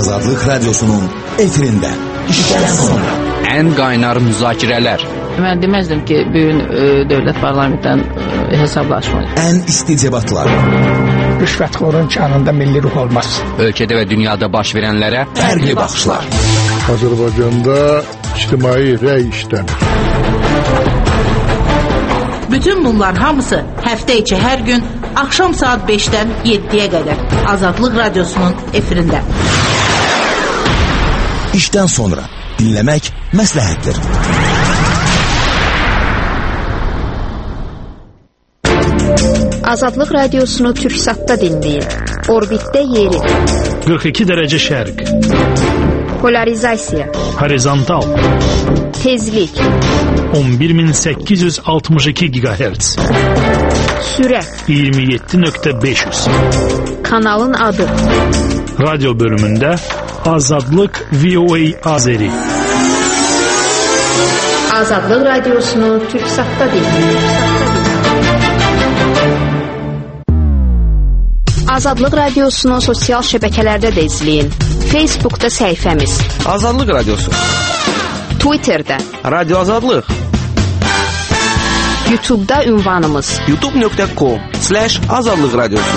Azadlık Radyosu'nun efirinde. İşten sonra. En kaynar müzakirələr. Mən deməzdim ki, bugün dövlət parlamentdən hesablaşmayız. En isticebatlar. Rüşvətxorun canında milli ruh olmaz. Ölkədə və dünyada baş verənlərə Fərqli baxışlar. Azərbaycanda ictimai rəy işlənir. Bütün bunlar hamısı həftə içi hər gün axşam saat 5-dən 7-yə qədər Azadlıq Radyosu'nun efirində. İşten sonra dinlemek məsləhətdir. Azadlıq Radiosunu Türksat'ta dinleyin. Orbitdə yeri. 42 dərəcə şərq. Polarizasiya. Horizontal. Tezlik. 11862 GHz. Sürət. 27.500. Kanalın adı. Radyo bölümündə Azadlıq VOA Azeri. Azadlıq Radiosunu Türksat'ta dinleyin. Azadlıq Radiosunu sosial şəbəkələrdə də izləyin. Facebook'da səhifəmiz. Azadlıq Radyosu. Twitter'da. Radyo Azadlıq. YouTube'da ünvanımız. youtube.com/Azadlıq Radyosu.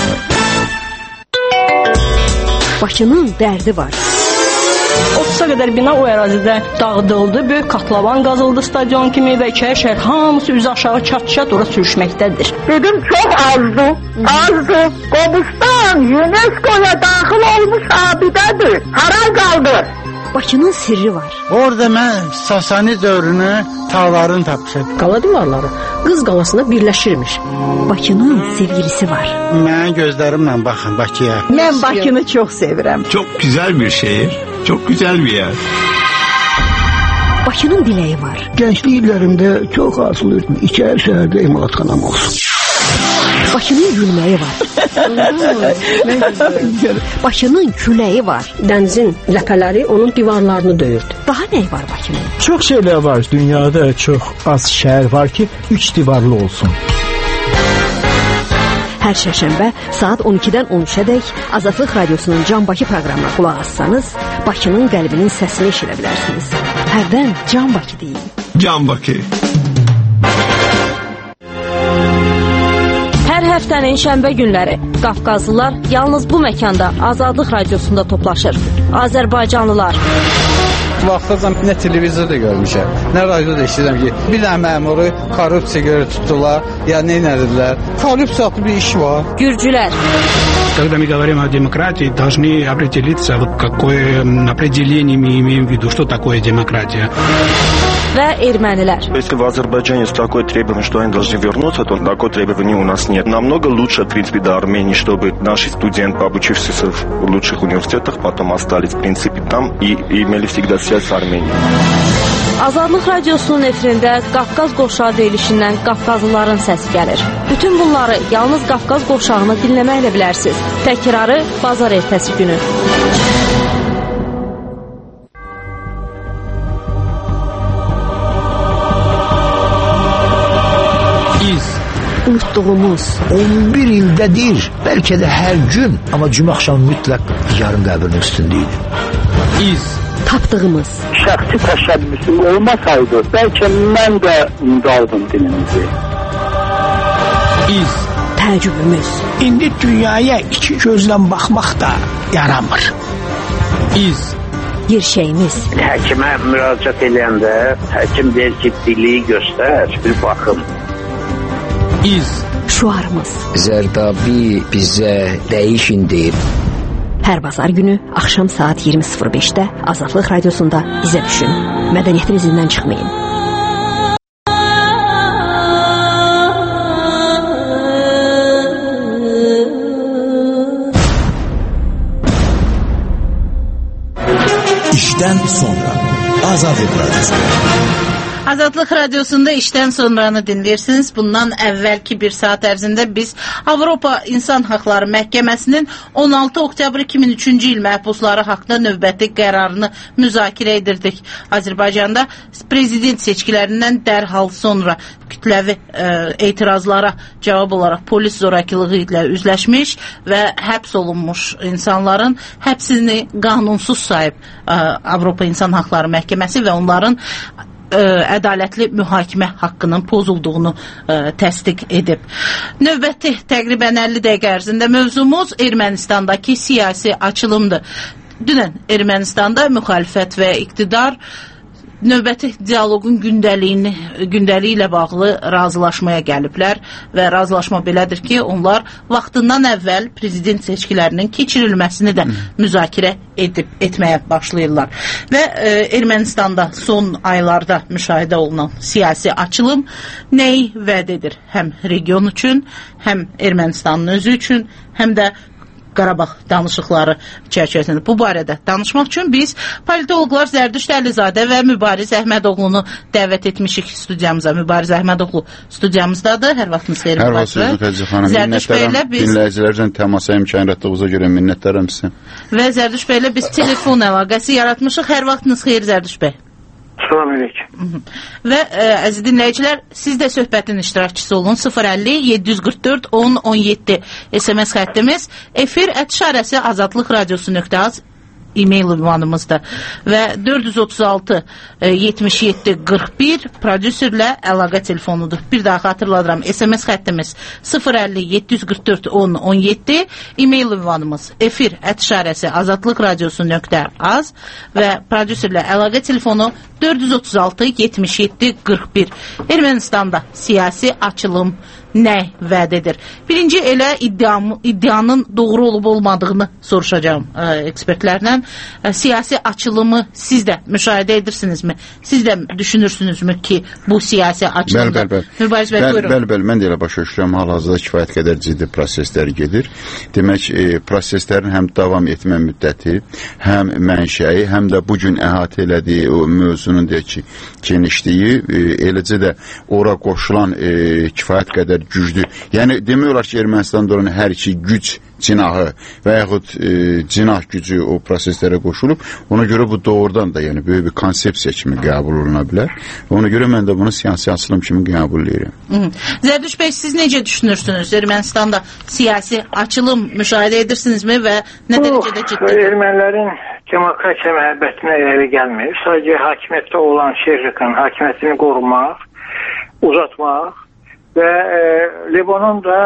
Bakının dərdi var. 30'a qədər bina o ərazidə dağıdıldı. Böyük katlavan qazıldı stadion kimi və içəri şəhər hamısı üzü aşağı çat-çat ora sürüşməkdədir. Dedim çox azdı. Qobustan UNESCO'ya daxil olmuş abidədir. Hara qaldı? Bakının sirri var. Orada mən Sasani dövrünü tağların tapmışam. Qala divarları Qız qalasına birləşirmiş. Bakının sevgilisi var. Mən gözlərimlə baxın Bakıya. Mən Bakını çox sevirəm. Çok güzel bir şehir, çok güzel bir yer. Bakının diləyi var. Gençlik illərimdə çox arzulayırdım. İçəri şəhərdə emalatxanam olsun. Bakının gülməyi var. Bakının küləyi var. Dənizin ləpələri onun divarlarını döyürdü. Daha nə var Bakının? Çox şeylər var. Dünyada çox az şəhər var ki, 3 divarlı olsun. Hər şərşənbə saat 12-dən 13-ədək Azadlıq Radyosu'nun Can Bakı proqramına qulaq assanız, Bakının qəlbinin səsini eşidə bilərsiniz. Hərdən Can Bakı deyin. Can Bakı. Hər həftənin şənbə günləri Qafqazlılar yalnız bu məkanda Azadlıq Radiosunda toplaşır. Azərbaycanlılar. Vaxtacan nə televizorda görmüşəm, nə radioda eşidirəm ki, bir dənə məmuru korrupsiya görə tutdular, ya nə edilər. Korrupsiya bir iş var. Gürcülər. Когда мы говорим о демократии, должны определиться, вот какое определение мы имеем в виду, что такое демократия. Və ermənilər. Если в Азербайджане есть такое требование, что они должны вернуться, то такого требования у нас нет. Намного лучше, в принципе, до Армении, чтобы наши студенты, обучившиеся в лучших университетах, потом остались, в принципе, там и имели всегда связь с Арменией. Azadlıq Radyosu'nun efirində Qafqaz qovşağı deyilişindən Qafqazlıların səsi gəlir. Bütün bunları yalnız Qafqaz qovşağını dinləməklə bilərsiniz. Təkrarı bazar ertəsi günü. Unutduğumuz 11 ildədir, bəlkə də hər gün, amma cümə axşamı mütləq yarın qəbrinin üstündəydi. Tapdığımız. Şəxsi təşəbbüsü olmasaydı, bəlkə mən də unudaldım dilimizi. Təəccübümüz. İndi dünyaya iki gözlə baxmaq da yaramır. Gerçəyimiz. Həkimə müraciət edəndə həkim deyir ki, dili göstər, bir baxım. Şuarımız. Zərdabi bizə dəyişin deyib. Hər bazar günü axşam saat 20:05-də Azadlıq Radiosunda bizə düşün. Mədəniyyətin izindən çıxmayın. İşten sonra Azadlıq Radyosu. Azadlıq Radiosunda işdən sonranı dinləyirsiniz. Bundan əvvəlki bir saat ərzində biz Avropa İnsan Haqları Məhkəməsinin 16 oktyabr 2003-cü il məhbusları haqqında növbəti qərarını müzakirə edirdik. Azərbaycanda prezident seçkilərindən dərhal sonra kütləvi etirazlara cavab olaraq polis zorakılığı ilə üzləşmiş və həbs olunmuş insanların həbsini qanunsuz sayıb Avropa İnsan Haqları Məhkəməsi və onların ədalətli mühakimə haqqının pozulduğunu təsdiq edib. Növbəti təqribən 50 dəqiqə ərzində mövzumuz Ermənistandakı siyasi açılımdır. Dünən Ermənistanda müxalifət və iqtidar növbəti dialoqun gündəliyi ilə bağlı razılaşmaya gəliblər və razılaşma belədir ki, onlar vaxtından əvvəl prezident seçkilərinin keçirilməsini də müzakirə etməyə başlayırlar. Və Ermənistanda son aylarda müşahidə olunan siyasi açılım nəyi vəd edir? Həm region üçün, həm Ermənistanın özü üçün, həm də Qarabağ danışıqları çərçivəsində. Bu barədə danışmaq üçün biz politoloqlar Zərdüşt Əlizadə və Mübariz Əhmədoğlunu dəvət etmişik studiyamıza. Mübariz Əhmədoğlu studiyamızdadır. Hər vaxtınız xeyir. Hər vaxtınız Müxəccə xanım. Minnətlərim dinləyicilərdən təmasa imkan yaratdığınıza görə minnətlərim sizə. Və Zərdüşt bəylə biz telefon əlaqəsi yaratmışıq. Hər vaxtınız xeyir Zərdüşt bəy. Salamünaleyküm. Və əziz dinləyicilər, siz də söhbətin iştirakçısı olun. 050-744-10-17 SMS xəttimiz, efir@azadlıqradiosu.az e-mail ünvanımızdır və 436-77-41 prodüserlə əlaqə telefonudur. Bir daha xatırladıram, SMS xəttimiz 050-744-10-17, e-mail ünvanımız efir@azadlıqradiosu.az və prodüserlə əlaqə telefonu 436-77-41. Ermənistanda siyasi açılım nə vəd edir? Birinci elə iddianın doğru olub olmadığını soruşacağım ekspertlərdən. Siyasi açılımı siz də müşahidə edirsinizmi? Siz də düşünürsünüzmü ki, bu siyasi açılımda? Mübariz bəy, buyurun. Bəli, mən də elə başa düşürəm. Hal-hazırda kifayət qədər ciddi proseslər gedir. Demək, proseslərin həm davam etmə müddəti, həm mənşəyi, həm də bugün əhatə elədiyi o mövzunun deyək ki, genişliyi, eləcə də ora qoşulan kifayət qədər güclü. Yəni demək olar ki, Ermənistanda olan hər iki güc cinahı və yaxud cinah gücü o proseslərə qoşulub. Ona görə bu doğrudan da yəni böyük bir konsepsiya kimi qəbul oluna bilər. Ona görə mən də bunu siyasi açılım kimi qəbul edirəm. Zərdüşt bəy, siz necə düşünürsünüz? Ermənistanda siyasi açılım müşahidə edirsinizmi və nə dərəcədə ciddi? Ermənilərin demokratiya məhəbbətinə irəli gəlmir. Sadəcə hakimiyyətdə olan şerrikin hakimiyyətini qorumaq, uzatmaq və Libanon da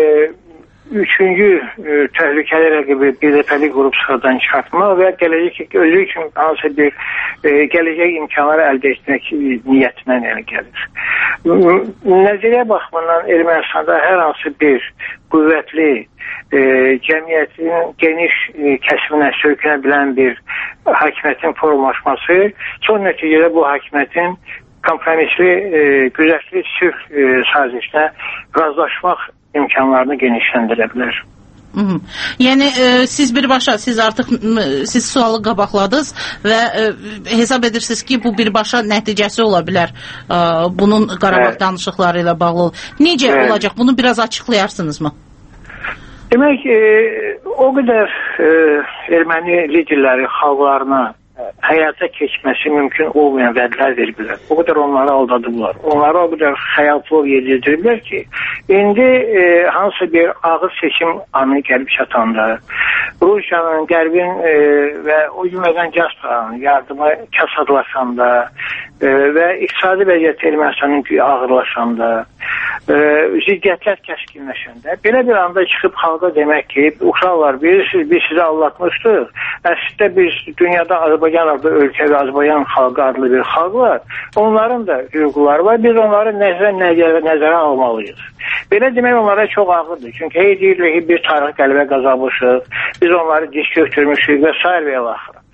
üçüncü təhlükəli rəqibi birdəfəlik qrup sıxadan çıxartmaq və gələcək özü üçün hansı bir gələcək imkanları əldə etmək niyyətindən yəni gəlir. Nəzəriyyə baxımından Ermənistanda hər hansı bir qüvvətli cəmiyyətin geniş kəsiminə söykənə bilən bir hakimiyyətin formalaşması son nəticədə bu hakimiyyətin kompromisli, güzəştli sülh sazişinə razılaşmaq imkanlarını genişləndirə bilər. Yəni siz birbaşa, siz sualı qabaqladınız və hesab edirsiniz ki, bu birbaşa nəticəsi ola bilər bunun Qarabağ danışıqları ilə bağlı. Necə olacaq? Bunu biraz açıqlayarsınızmı? Demək, o qədər erməni liderləri xalqlarına həyata keçməsi mümkün olmayan vədlər veriblər. O qədər onları aldadıblar. Onları o qədər xəyalçılıq yedirdiriblər ki, indi hansı bir ağır seçim anı gəlib çatanda, Rusiyanın, Qərbin və o cümlədən Gazprom yardımı kasadlaşanda və iqtisadi vəziyyət Ermənistanın ağırlaşanda, ziddiyyətlər kəskinləşəndə, belə bir anda çıxıb xalqa demək ki, uşaqlar, biz sizə anlatmışdıq. Əslində biz dünyada Azərbaycan adlı ölkə və Azərbaycan xalqı adlı bir xalq var. Onların da hüquqları var. Biz onları nəzərə almalıyız. Belə demək onlara çox ağırdır. Çünki deyirlər ki, biz tarix qələbə qazanmışıq, biz onları diz götürmüşük və s. və axıra.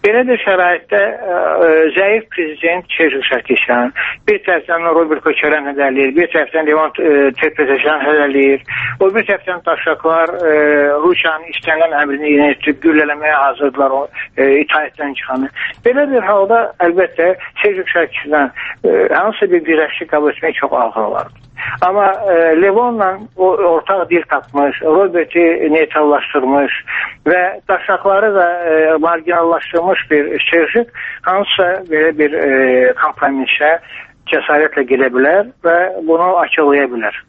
Belə bir şəraitdə zəif prezident Serj Sarkisyan bir tərəfdən Robert Koçaryan hədələyir, bir tərəfdən Levon Ter-Petrosyan hədələyir, o bir tərəfdən daşaqlar Rusiyanın istənilən əmrini yerinə yetirib güllələməyə hazırdılar itaətdən çıxanı. Belə bir halda əlbəttə Serj Sarkisyan hansısa bir birləşik qəbul etmək çox ağır olardı. Amma Levonla ortaq dil tapmış, Robert'i neytrallaşdırmış və daşaqları da marginallaşdırmış bir Serj hansısa belə bir kompromisə cəsarətlə gedə bilər və bunu açıqlaya bilər.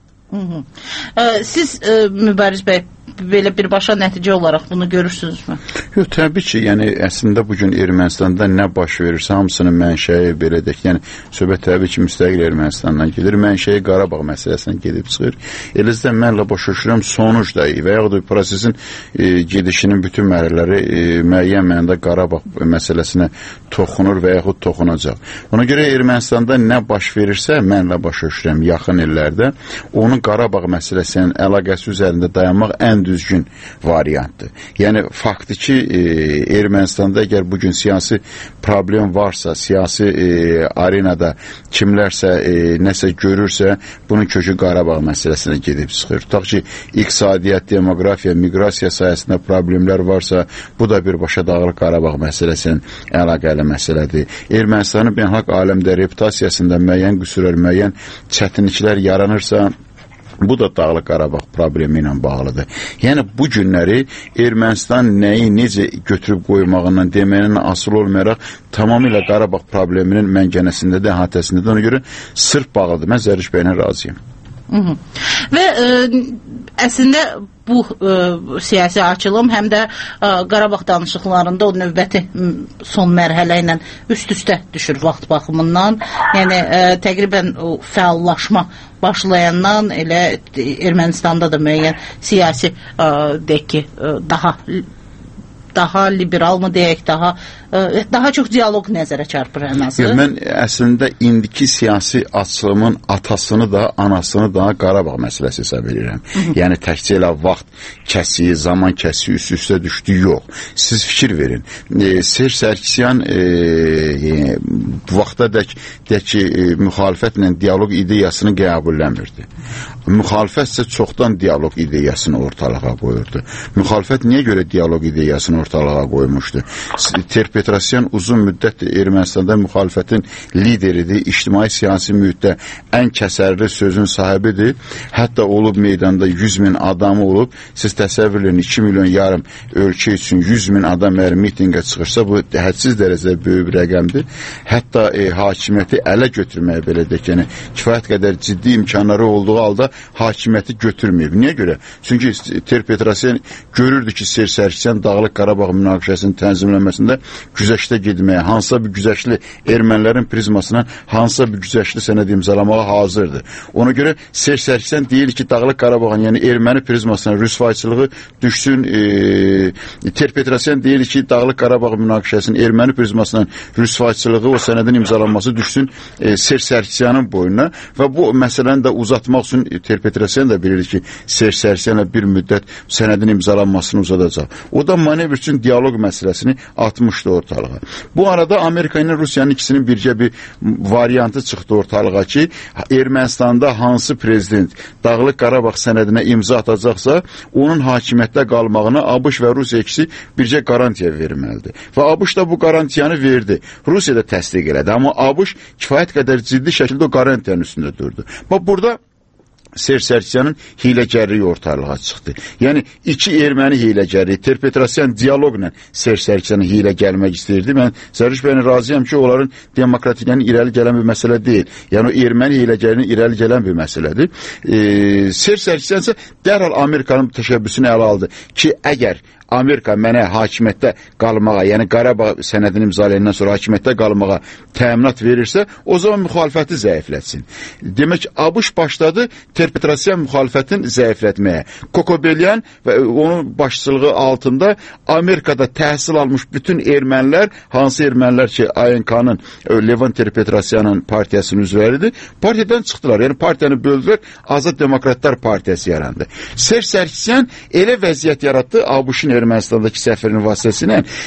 Siz Mübariz bəy belə birbaşa nəticə olaraq bunu görürsünüzmü? Yox, təbii ki, yəni əslində bugün Ermənistanda nə baş verirsə hamısının mənşəyi belə deyək, yəni söhbət təbii ki, müstəqil Ermənistandan gedir, mənşəyi Qarabağ məsələsindən gedib çıxır. Eləcə mənlə başa düşürəm, sonuc da və yaxud da prosesin gedişinin bütün mərhələləri müəyyən mənada Qarabağ məsələsinə toxunur və yaxud toxunacaq. Ona görə Ermənistanda nə baş verirsə, mənlə başa düşürəm yaxın illərdə onun Qarabağ məsələsinin əlaqəsi üzərində dayanmaq ən düzgün variantdır. Yəni, faktiki Ermənistanda əgər bugün siyasi problem varsa, siyasi arenada kimlərsə nəsə görürsə, bunun kökü Qarabağ məsələsinə gedib çıxır. Tutaq ki, iqtisadiyyat, demografiya, miqrasiya sayəsində problemlər varsa, bu da birbaşa Dağlıq Qarabağ məsələsinin əlaqəli məsələdir. Ermənistanın beynəlxalq aləmdə reputasiyasında müəyyən qüsurlar, müəyyən çətinliklər yaranırsa, bu da Dağlıq Qarabağ problemi ilə bağlıdır. Yəni, bu günləri Ermənistan nəyi necə götürüb qoymağından deməyinin asılı olmayaraq tamamilə Qarabağ probleminin məngənəsindədir, əhatəsindədir. Ona görə sırf bağlıdır. Mən Zəriş bəylə razıyım. Və əslində bu siyasi açılım həm də Qarabağ danışıqlarında o növbəti son mərhələ ilə üst-üstə düşür vaxt baxımından. Yəni təqribən o fəallaşma başlayandan elə Ermənistanda da müəyyən siyasi deyək ki, daha liberal mı deyək, daha çox dialoq nəzərə çarpır ən azı. Mən əslində indiki siyasi açılımın atasını da, anasını da Qarabağ məsələsi hesab edirəm. Yəni təkcə elə vaxt kəsiyi, zaman kəsiyi üst-üstə düşdü, yox. Siz fikir verin. Serj Sarkisyan vaxta dək ki, müxalifətlə dialoq ideyasını qəbulləmirdi. Müxalifət isə çoxdan dialoq ideyasını ortalığa qoyurdu. Müxalifət niyə görə dialoq ideyasını ortalığa qoymuşdu? Ter-Petrosyan uzun müddət Ermənistanda müxalifətin lideridir, ictimai siyasi mühitdə ən kəsərli sözün sahibidir. Hətta olub meydanda 100.000 adamı olub, siz təsəvvür edin, 2 milyon yarım ölkə üçün 100.000 adam əgər mitinqə çıxırsa, bu hədsiz dərəcədə böyük bir rəqəmdir. Hətta hakimiyyəti ələ götürməyə belə deyək, yəni kifayət qədər ciddi imkanları olduğu halda hakimiyyəti götürməyib. Niyə görə? Çünki Ter-Petrosyan görürdü ki, Serj Sarkisyan Dağlıq Qarabağ münaqişəsinin tənzimlənməsində güzəştə getməyə, hansısa bir güzəşli ermənilərin prizmasına hansısa bir güzəşli sənəd imzalamağa hazırdır. Ona görə Serj Sarkisyan deyir ki, Dağlıq Qarabağın, yəni erməni prizmasına rüsvayçılığı düşsün. Ter-Petrosyan deyir ki, Dağlıq Qarabağ münaqişəsinin erməni prizmasına rüsvayçılığı, o sənədin imzalanması düşsün Serj Sarkisyanın boynuna və bu məsələni də uzatmaq üçün Ter-Petrosyan da bilir ki, Serj Sarkisyanla bir müddət sənədin imzalanmasını uzadacaq. O da manevr üçün dialoq məsələsini atmışdı ortalığa. Bu arada Amerika ilə Rusiyanın ikisinin bircə bir variantı çıxdı ortalığa ki, Ermənistanda hansı prezident Dağlıq Qarabağ sənədinə imza atacaqsa, onun hakimiyyətdə qalmağına ABŞ və Rusiya ikisi bircə garantiya verməlidir. Və ABŞ da bu garantiyanı verdi. Rusiya da təsdiq elədi. Amma ABŞ kifayət qədər ciddi şəkildə o garantiyanın üstündə durdu. Bax, burada Serj Sarkisyanın hiləgərliyi ortalığa çıxdı. Yəni, iki erməni hiləgəri, Ter-Petrosyan dialoqla Serj Sarkisyanın hilə gəlmək istəyirdi. Mən Zəriş bəylə razıyam ki, onların demokratiklərin irəli gələn bir məsələ deyil. Yəni, o erməni hiləgərinin irəli gələn bir məsələdir. Serj Sarkisyan isə dərhal Amerikanın təşəbbüsünü ələ aldı ki, əgər Amerika mənə hakimiyyətdə qalmağa, yəni Qarabağ sənədini imzalayandan sonra hakimiyyətdə qalmağa təminat verirsə, o zaman müxalifəti zəiflətsin. Demək, ABŞ başladı Ter-Petrosyan müxalifətin zəiflətməyə. Kokobelyan və onun başçılığı altında Amerikada təhsil almış bütün ermənilər, hansı ermənilər ki, ANK-nın, Levon Ter-Petrosyanın partiyasının üzvləridir, partiyadan çıxdılar. Yəni partiyanı böldülər, Azad Demokratlar partiyası yarandı. Serj Sarkisyan elə vəziyyət yaratdı, ABŞ-ın Ermənistandakı səfərinin vasitəsilə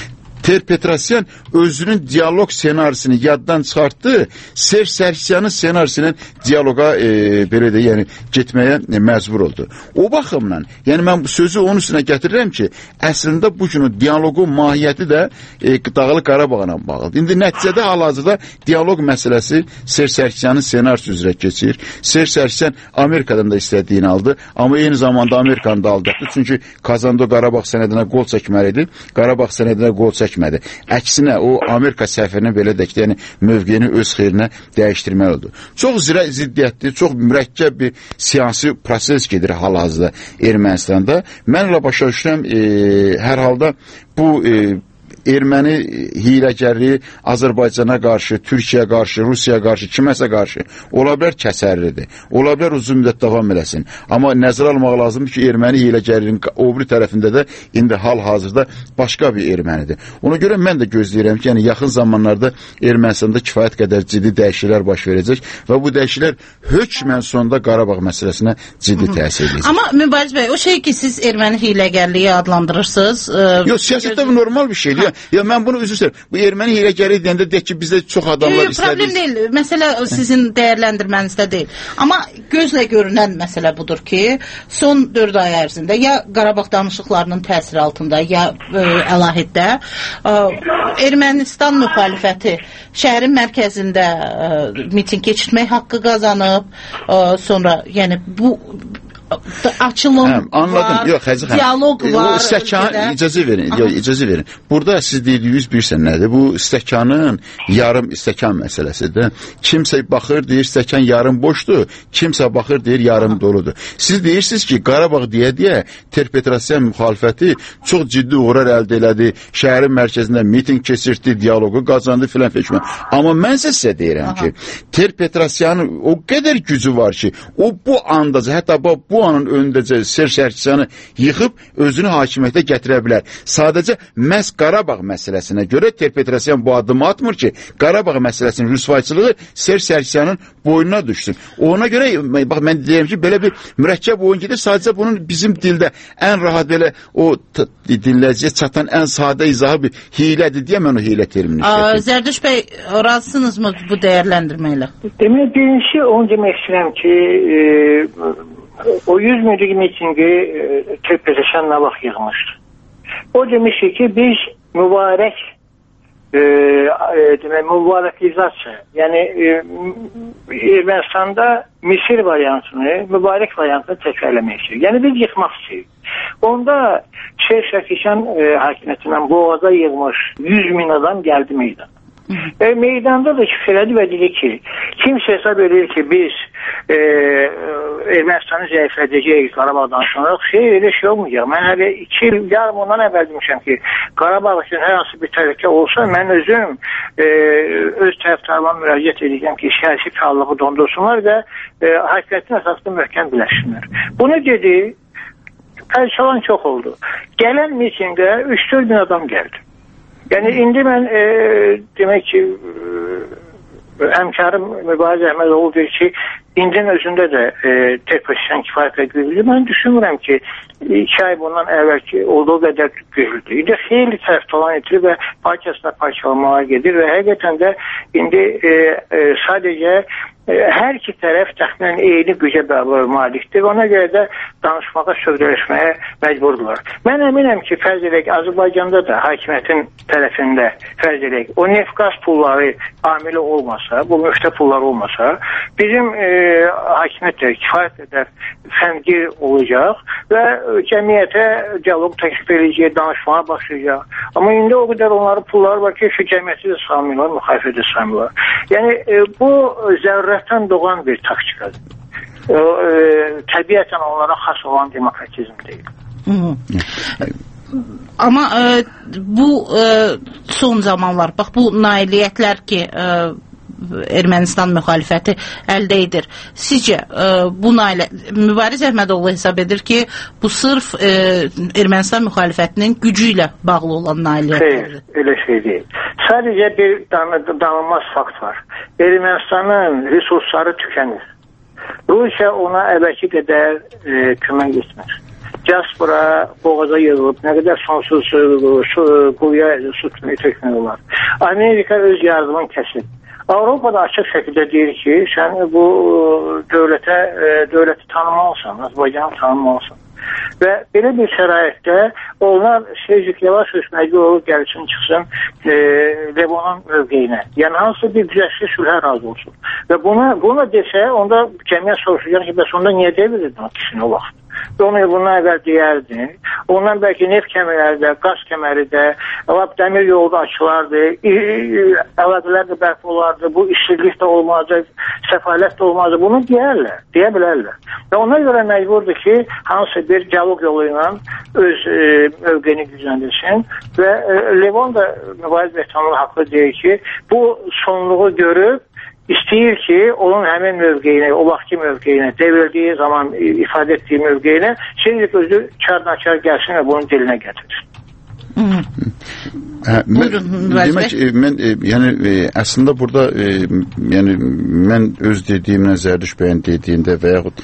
Ter-Petrosyan özünün diyalog senarisini yaddan çıxartdı, Serj Sarkisyanın senarisi ilə diyaloqa belə də yəni getməyə məcbur oldu. O baxımdan, yəni mən bu sözü onun üstünə gətirirəm ki, əslində bu günün diyaloqun mahiyyəti də Dağlıq Qarabağla bağlıdır. İndi nəticədə hal-hazırda diyaloq məsələsi Serj Sarkisyanın senarisi üzrə keçir. Serj Sarkisyan Amerikadan da istədiyini aldı, amma eyni zamanda Amerikanı da aldatdı. Çünki Kazando Qarabağ sənədinə qol çəkməlidir. Qarabağ sənədinə qol çəkmədi. Əksinə o Amerika səfirini belə deyək, yəni mövqeyini öz xeyrinə dəyişdirməli oldu. Çox ziddiyyətli, çox mürəkkəb bir siyasi proses gedir hal-hazırda Ermənistanda. Mən elə başa düşürəm, hər halda bu erməni hiləgərliyi Azərbaycana qarşı, Türkiyəyə qarşı, Rusiyaya qarşı, kiməsə qarşı ola bilər kəsərlidir. Ola bilər uzun müddət davam eləsin. Amma nəzərə almaq lazımdır ki, erməni hiləgərliyinin o biri tərəfində də indi hal-hazırda başqa bir ermənidir. Ona görə mən də gözləyirəm ki, yəni yaxın zamanlarda Ermənistanda kifayət qədər ciddi dəyişikliklər baş verəcək və bu dəyişikliklər hökmən sonunda Qarabağ məsələsinə ciddi təsir edəcək. Amma Mübariz bəy, o şey ki, siz erməni hiləgərliyi adlandırırsınız. Yox, siyasətdə bu normal bir şeydir. Ya mən bunu üzr istəyirəm. Bu erməni hiləgəri deyəndə deyək ki, bizdə çox adamlar istədik. Problem deyil. Məsələ sizin dəyərləndirmənizdə deyil. Amma gözlə görünən məsələ budur ki, son 4 ay ərzində ya Qarabağ danışıqlarının təsiri altında, ya əlahiddə Ermənistan müxalifəti şəhərin mərkəzində miting keçirmək haqqı qazanıb, sonra yəni bu açılım var, yox, diyalog var. İcazə verin. Burada siz dediyiniz bilirsən nədir? Bu stəkanın yarım stəkan məsələsidir. Kimsə baxır, deyir stəkan yarım boşdur, kimsə baxır, deyir yarım doludur. Siz deyirsiniz ki, Qarabağ deyə Ter-Petrosyan müxalifəti çox ciddi uğurlar əldə elədi, şəhərin mərkəzində miting keçirdi, diyalogu qazandı filan feçmə. Amma mən sizə deyirəm ki, Ter-Petrosyanın o qədər gücü var ki, o bu andaca, hətta bu anın önündəcə Serj Sarkisyanı yıxıb özünü hakimiyyətə gətirə bilər. Sadəcə məhz Qarabağ məsələsinə görə Ter-Petrosyan bu addımı atmır ki, Qarabağ məsələsinin rüsvayçılığı Serj Sarkisyanın boynuna düşsün. Ona görə bax mən deyirəm ki, belə bir mürəkkəb oyun gedir. Sadəcə bunun bizim dildə ən rahat belə o dinləyiciyə çatan ən sadə izahı bir hilədir deyə mən o hilə terimini işlədim. Zərdüş bəy, razısınızmı bu dəyərləndirməklə? Demək, birincisi onu demək istəyirəm ki, o 100 millik mitingi Ter-Petrosyan nə vaxt yığmışdı. O demişdi ki, biz mübarək mübarəkizasiya, yəni Ermənistanda Misir variantını, mübarək variantını təkrarlamaq istəyir. Yəni biz yıxmaq istəyirik. Onda Serj Sarkisyan hakimiyyətindən boğaza yığmış 100.000 adam gəldi meydana. Meydanda da küfrələdi və dedi ki, kimsə hesab edir ki, biz Ermənistanı zəiflədəcəyik, Qarabağ danışanlarıq, elə şey olmayacaq. Mən hələ 2 il yarım ondan əvvəl demişəm ki, Qarabağ üçün hər hansı bir təhlükə olsa, mən özüm öz tərəfdarlarına müraciət edəcəm ki, siyasi fəallığı dondursunlar və hakimiyyətin əsasında möhkəm birləşsinlər. Bunu dedi, pərçalan çox oldu. Gələn mitingə 3-4 bin adam gəldi. Yəni, indi mən demək ki, həmkarım Mübariz Əhmədoğlu deyir ki, indinin özündə də Ter-Petrosyan kifayət güclüdür. Mən düşünmürəm ki, 2 ay bundan əvvəlki olduğu qədər güclüdür. İndi xeyli tərəfdalan edir və parçasına parçalamağa gedir və həqiqətən də indi sadəcə hər iki tərəf təxminən eyni gücə malikdir. Ona görə də danışmağa, sövdələşməyə məcburdular. Mən əminəm ki, fərz edək, Azərbaycanda da hakimiyyətin tərəfində fərz edək, o neft-qaz pulları amili olmasa, bu müftə pulları olmasa, bizim hakimiyyət də kifayət qədər fəngir olacaq və cəmiyyətə diyaloq təklif edəcək, danışmağa başlayacaq. Amma indi o qədər onların pulları var ki, şu cəmiyyəti də saymıyorlar, müxalifəti də saymıyorlar. Yəni, bu zərurətdən doğan bir taktikadır. Təbiətən onlara xas olan demokratizm deyil. Amma bu son zamanlar, bax bu nailiyyətlər ki, Ermənistan müxalifəti əldə edir. Sizcə, bu Mübariz Əhmədoğlu hesab edir ki, bu sırf Ermənistan müxalifətinin gücü ilə bağlı olan nailiyyətlərdir. Xeyr, elə şey deyil. Sadəcə bir danılmaz fakt var. Ermənistanın resursları tükənir. Rusiya ona əvvəlki qədər kömək etmir. diaspora boğaza yığılıb, nə qədər sonsuz quyuya su tökmək olar. Amerika öz yardımını kəsib. Avropada açıq şəkildə deyir ki, sən bu dövləti tanımalısan, Azərbaycanı tanımalısan. Və belə bir şəraitdə onlar yavaş-yavaş məcbur olub gəlsin çıxsın Levonun mövqeyinə. Yəni hansısa bir güzəştli sülhə razı olsun. Və buna desə, onda cəmiyyət soruşacaq ki, bəs onda niyə deyirdin o kişini o vaxt? Onu bundan əvvəl deyərdin. Ondan bəlkə neft kəmərləri də, qaz kəməri də, dəmir yolu da açılardı, əlaqələr də bərpa olardı, bu işsizlik də olmazdı, səfalət də olmazdı. Bunu deyə bilərlər. Və ona görə məcburdur ki, hansı bir dialoq yolu ilə öz mövqeyini gücləndirsin və Levon da mübariz Behtanlı haqlı deyir ki, bu sonluğu görüb İstəyir ki, onun həmin mövqeyinə, o vaxtki mövqeyinə, devrildiyi zaman ifadə etdiyi mövqeyinə şimdilik özü kar-nakar gəlsin və bunun dilinə gətirir. Əslində burada mən öz dediyimlə Zərdüş bəyin dediyində və yaxud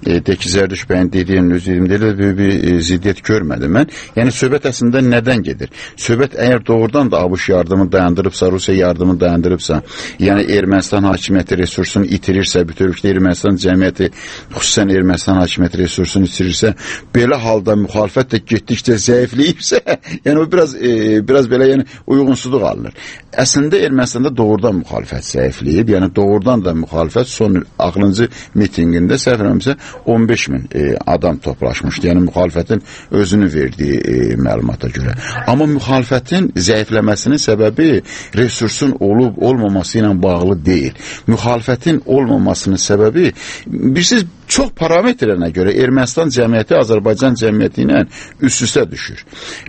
Zərdüş bəyin dediyinin öz dediyimdə elə böyük bir ziddiyyət görmədim mən. Yəni söhbət əslində nədən gedir? Söhbət əgər doğrudan da ABŞ yardımı dayandırıbsa, Rusiya yardımı dayandırıbsa, yəni Ermənistan hakimiyyəti resursunu itirirsə, bütövlükdə Ermənistan cəmiyyəti, xüsusən Ermənistan hakimiyyəti resursunu itirirsə, belə halda müxalifət də getdikcə zəifləyibsə, yəni o biraz belə uyğunsuzluq alınır. Əslində Ermənistanda doğrudan müxalifət zəifləyib, yəni doğrudan da müxalifət son axırıncı mitinqində səhv eləmirəmsə 15 min adam toplaşmışdı. Yəni müxalifətin özünü verdiyi məlumata görə. Amma müxalifətin zəifləməsinin səbəbi resursun olub-olmaması ilə bağlı deyil. Müxalifətin olmamasının səbəbi bilirsiniz çox parametrlərinə görə Ermənistan cəmiyyəti Azərbaycan cəmiyyəti ilə üst-üstə düşür.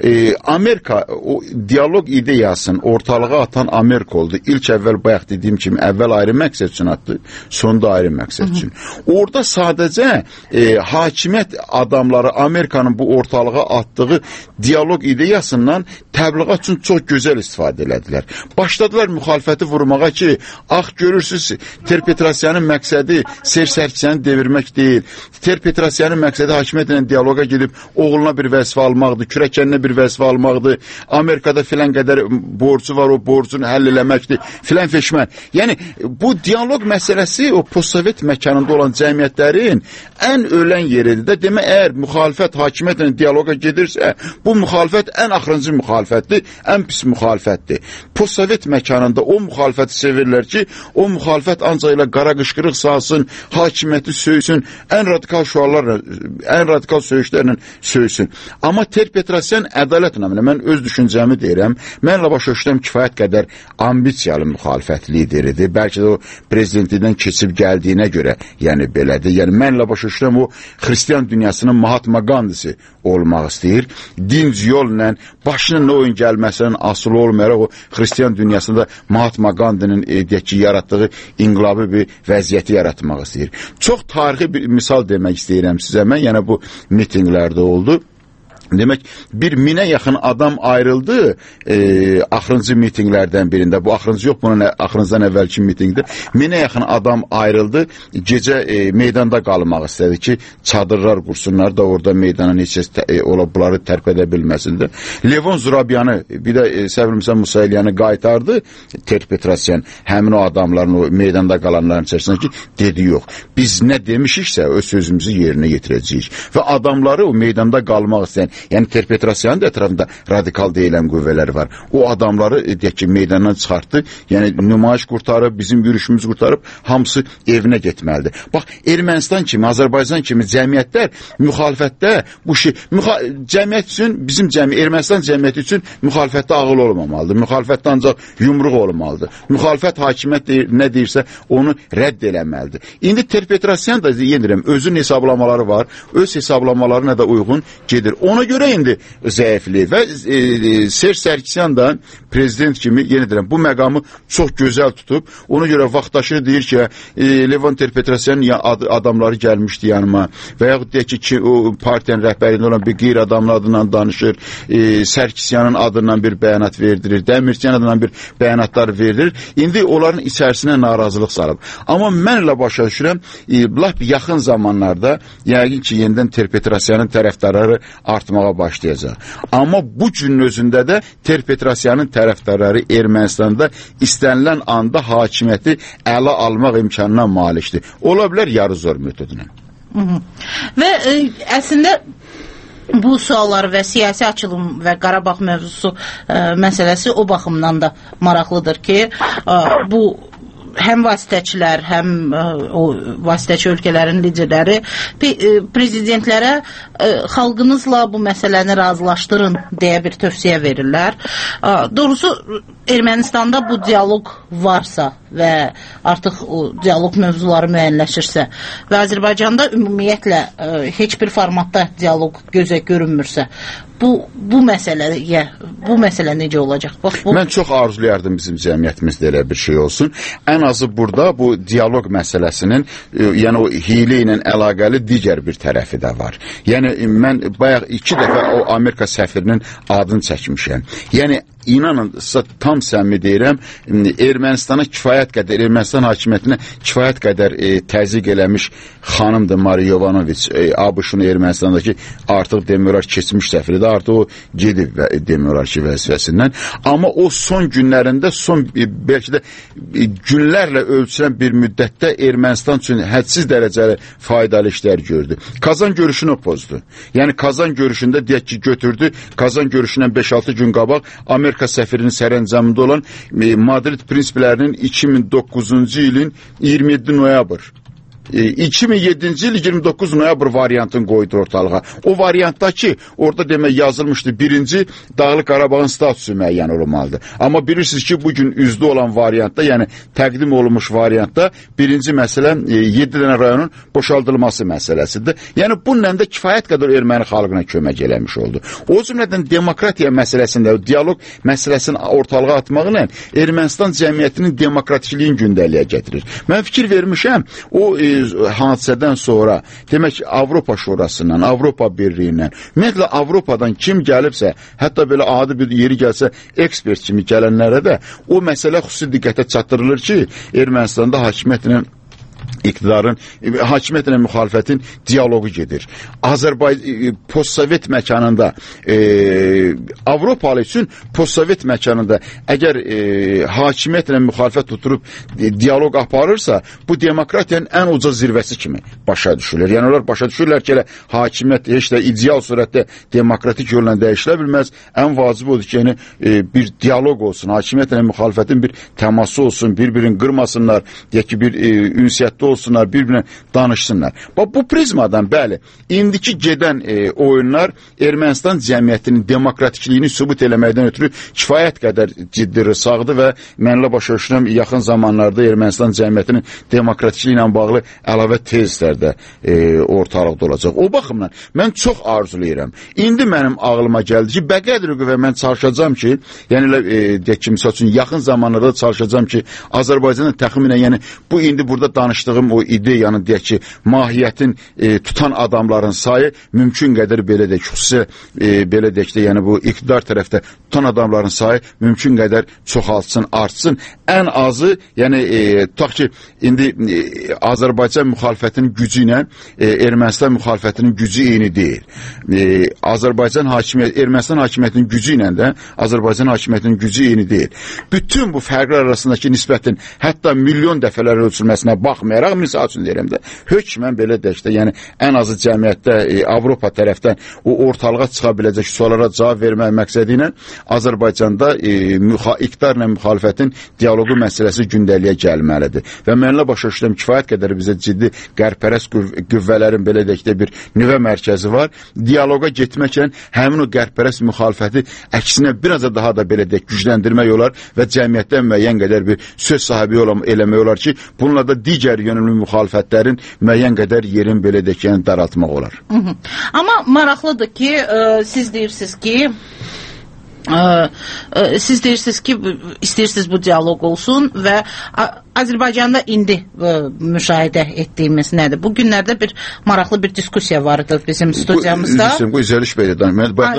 Amerika o dialoq ideyasını ortalığa atan Amerika oldu. İlk əvvəl bayaq dediyim kimi əvvəl ayrı məqsəd üçün atdı, sonda ayrı məqsəd üçün. Orada sadəcə hakimiyyət adamları Amerikanın bu ortalığa atdığı dialoq ideyasından təbliğat üçün çox gözəl istifadə elədilər. Başladılar müxalifəti vurmağa ki, görürsünüz, Ter-Petrosyanın məqsədi Ser-Sərkisəni devirmək deyil. Ter-Petrosyanın məqsədi hakimiyyətlə dialoqa gedib oğluna bir vəzifə almaqdır, kürəkəninə bir vəzifə almaqdır. Amerikada filan qədər borcu var, o borcunu həll eləməkdir, filan feşmən. Yəni, bu dialoq məsələsi o postsovet məkanında olan cəmiyyətlərin ən ölən yeridir də. Demək, əgər müxalifət hakimiyyətlə dialoqa gedirsə, bu müxalifət ən axırıncı müxalifətdir, ən pis müxalifətdir. Postsovet məkanında o müxalifəti sevirlər ki, o müxalifət ancaq ilə qara qışqırıq salsın, hakimiyyəti söysün, ən radikal şüarlarla, ən radikal söyüşlərlə söysün. Amma Ter-Petrosyan ədalət namına, mən öz düşüncəmi deyirəm, mənlə başa düşdüm kifayət qədər ambisiyalı müxalifət lideridir. Bəlkə də o prezidentlikdən keçib gəldiyinə görə, yəni belədir. Yəni mənlə başa düşdüm o xristiyan dünyasının Mahatma Gandhisi olmaq istəyir. Dinc yolla başının oyun gəlməsinin asılı olmayaraq o xristiyan dünyasında Mahatma Gandhinin yaratdığı inqilabı bir vəziyyəti yaratmaq istəyir. Çox tarixi bir misal demək istəyirəm sizə mən, yəni bu mitinqlərdə oldu. Demək, bir 1000'ə yaxın adam ayrıldı axırıncı mitinqlərdən birində. Bu axırıncı yox, bunun axırıncıdan əvvəlki mitinqdir. 1000'ə yaxın adam ayrıldı, gecə meydanda qalmaq istədi ki, çadırlar qursunlar da orada meydana neçə bunları tərk edə bilməsindir. Levon Zurabyanı, bir də Səbrimsən Musayilyanı qaytardı, Ter-Petrosyan, həmin o adamların, o meydanda qalanların içərisində ki, dedi yox. Biz nə demişiksə, o sözümüzü yerinə yetirəcəyik. Və adamları o meydanda qalmaq istəyən, yəni Ter-Petrosyanın da ətrafında radikal deyilən qüvvələr var. O adamları deyək ki, meydandan çıxartdı, yəni nümayiş qurtarıb, bizim yürüşümüz qurtarıb, hamısı evinə getməlidir. Bax, Ermənistan kimi, Azərbaycan kimi cəmiyyətlər müxalifətdə bu şey, cəmiyyət üçün, bizim Ermənistan cəmiyyəti üçün müxalifətdə ağıl olmamalıdır. Müxalifətdə ancaq yumruq olmalıdır. Müxalifət hakimiyyət nə deyirsə, onu rədd eləməlidir. İndi Ter-Petrosyan da yenirəm, özünün hesablamaları var, öz hesablamalarına da uyğun gedir. Ona görə indi zəifliyir və Serj Sərkisyan da prezident kimi yenə deyirəm bu məqamı çox gözəl tutub. Ona görə vaxtaşırı deyir ki, Levon Ter-Petrosyanın adamları gəlmişdi yanıma və yaxud deyək ki, o partiyanın rəhbərində olan bir qeyri-adamlı adından danışır, Sərkisyanın adından bir bəyanat verdirir, Dəmirçiyan adından bir bəyanatlar verdirir. İndi onların içərisinə narazılıq salıb. Amma mən elə başa düşürəm, lap yaxın zamanlarda yəqin ki, yenidən Ter-Petrosyanın tərəfdarları artmağa başlayacaq. Amma bu günün özündə də Ter-Petrosyanın tərəfdarları Ermənistanda istənilən anda hakimiyyəti ələ almaq imkanına malikdir. Ola bilər yarı zor metoduna. Və əslində bu suallar və siyasi açılım və Qarabağ mövzusu məsələsi o baxımdan da maraqlıdır ki, bu həm vasitəçilər, həm o vasitəçi ölkələrin liderləri prezidentlərə xalqınızla bu məsələni razılaşdırın deyə bir tövsiyə verirlər. Doğrusu Ermənistanda bu dialoq varsa və artıq o dialoq mövzuları müəyyənləşirsə və Azərbaycanda ümumiyyətlə heç bir formatda dialoq gözə görünmürsə, bu məsələ necə olacaq? Mən çox arzulayardım bizim cəmiyyətimizdə elə bir şey olsun. Ən azı burada bu dialoq məsələsinin, yəni o hiylə ilə əlaqəli digər bir tərəfi də var. Yəni mən bayaq 2 dəfə o Amerika səfirinin adını çəkmişəm. Yəni inanın, tam səmimi deyirəm, Ermənistana kifayət qədər, Ermənistan hakimiyyətinə kifayət qədər təzyiq eləmiş xanımdır Mariya Yovanoviç, ABŞ-ın Ermənistandakı artıq demək olar keçmiş səfiridir, artıq o gedib demək olar ki vəzifəsindən. Amma o son günlərində, bəlkə də günlərlə ölçülən bir müddətdə Ermənistan üçün hədsiz dərəcəli faydalı işlər gördü. Kazan görüşünü pozdu. Yəni Kazan görüşündə deyək ki, götürdü, Kazan görüşündən 5-6 gün qabaq Amerika səfirinin sərəncamında olan Madrid prinsiplərinin 2009-cu ilin 27 noyabr 2007-ci il 29 noyabr variantını qoydu ortalığa. O variantda ki, orada demək yazılmışdı, birinci Dağlıq Qarabağın statusu müəyyən olmalıdır. Amma bilirsiniz ki, bugün üzdə olan variantda, yəni təqdim olunmuş variantda birinci məsələ 7 dənə rayonun boşaldılması məsələsidir. Yəni bununla da kifayət qədər erməni xalqına kömək eləmiş oldu. O cümlədən demokratiya məsələsində, dialoq məsələsini ortalığa atmaqla Ermənistan cəmiyyətinin demokratikliyin gündəliyə gətirir. Mən fikir vermişəm, o hadisədən sonra, demək ki, Avropa Şurasından, Avropa Birliyindən, ümumiyyətlə Avropadan kim gəlibsə, hətta belə adi bir yeri gəlsə, ekspert kimi gələnlərə də o məsələ xüsusi diqqətə çatdırılır ki, Ermənistanda hakimiyyətinin hakimiyyətlə müxalifətin dialogu gedir. Postsovet məkanında Avropalı üçün postsovet məkanında əgər hakimiyyətlə müxalifət tuturub dialoq aparırsa, bu demokratiyanın ən uca zirvəsi kimi başa düşülür. Yəni onlar başa düşürlər ki, hakimiyyət heç də ideal surətdə demokratik yolla dəyişilə bilməz. Ən vacib odur ki, bir dialoq olsun, hakimiyyətlə müxalifətin bir təması olsun, bir-birini qırmasınlar, deyək ki, bir ünsiyyətdə olsunlar, bir-birinə danışsınlar. Bu prizmadan, bəli, indiki gedən oyunlar Ermənistan cəmiyyətinin demokratikliyini sübut eləməkdən ötürü kifayət qədər ciddi rısaqdır və mənlə başa düşürəm, yaxın zamanlarda Ermənistan cəmiyyətinin demokratikliyi ilə bağlı əlavə tezlər də ortalıqda olacaq. O baxımdan mən çox arzulayıram. İndi mənim ağlıma gəldi ki, bəqədri qüvvə mən çalışacağam ki, yəni deyək ki, misal üçün yaxın zamanlarda çalışacağam ki, Azərbaycanın təxminən, yəni bu indi burada danışdığım o ideyanın, deyək ki, mahiyyətin tutan adamların sayı mümkün qədər belə deyək, xüsusilə belə deyək də, yəni bu iqtidar tərəfdə tutan adamların sayı mümkün qədər çoxaltsın, artsın. Ən azı, yəni tutaq ki, indi Azərbaycan müxalifətinin gücü ilə Ermənistan müxalifətinin gücü eyni deyil. Ermənistan hakimiyyətinin gücü ilə də Azərbaycan hakimiyyətinin gücü eyni deyil. Bütün bu fərqlər arasındakı nisbətin hətta milyon dəfələr ölçülməsinə baxmayaraq, misal üçün deyirəm də, hökmən belə deyək də, yəni ən azı cəmiyyətdə Avropa tərəfdən o ortalığa çıxa biləcək suallara cavab vermək məqsədi ilə Azərbaycanda iqtidarla müxalifətin dialoqu məsələsi gündəliyə gəlməlidir. Və mənlə başa düşürəm, kifayət qədər bizə ciddi qərb-pərəst qüvvələrin belə deyək də bir nüvə mərkəzi var. Dialoqa getməklə həmin o qərb-pərəst müxalifəti əksinə biraz daha da belə deyək gücləndirmək olar və cəmiyyətdən müəyyən qədər bir söz sahibi eləmək olar ki, bununla da digər gözlənilmiş müxalifətlərin müəyyən qədər yerin belə deyək, daraltmaq olar. Amma maraqlıdır ki, siz deyirsiniz ki, istəyirsiniz bu dialoq olsun və Azərbaycanda indi müşahidə etdiyimiz nədir? Bu günlərdə bir maraqlı bir diskusiya vardı bizim studiyamızda. Bu İzəliş bəydən.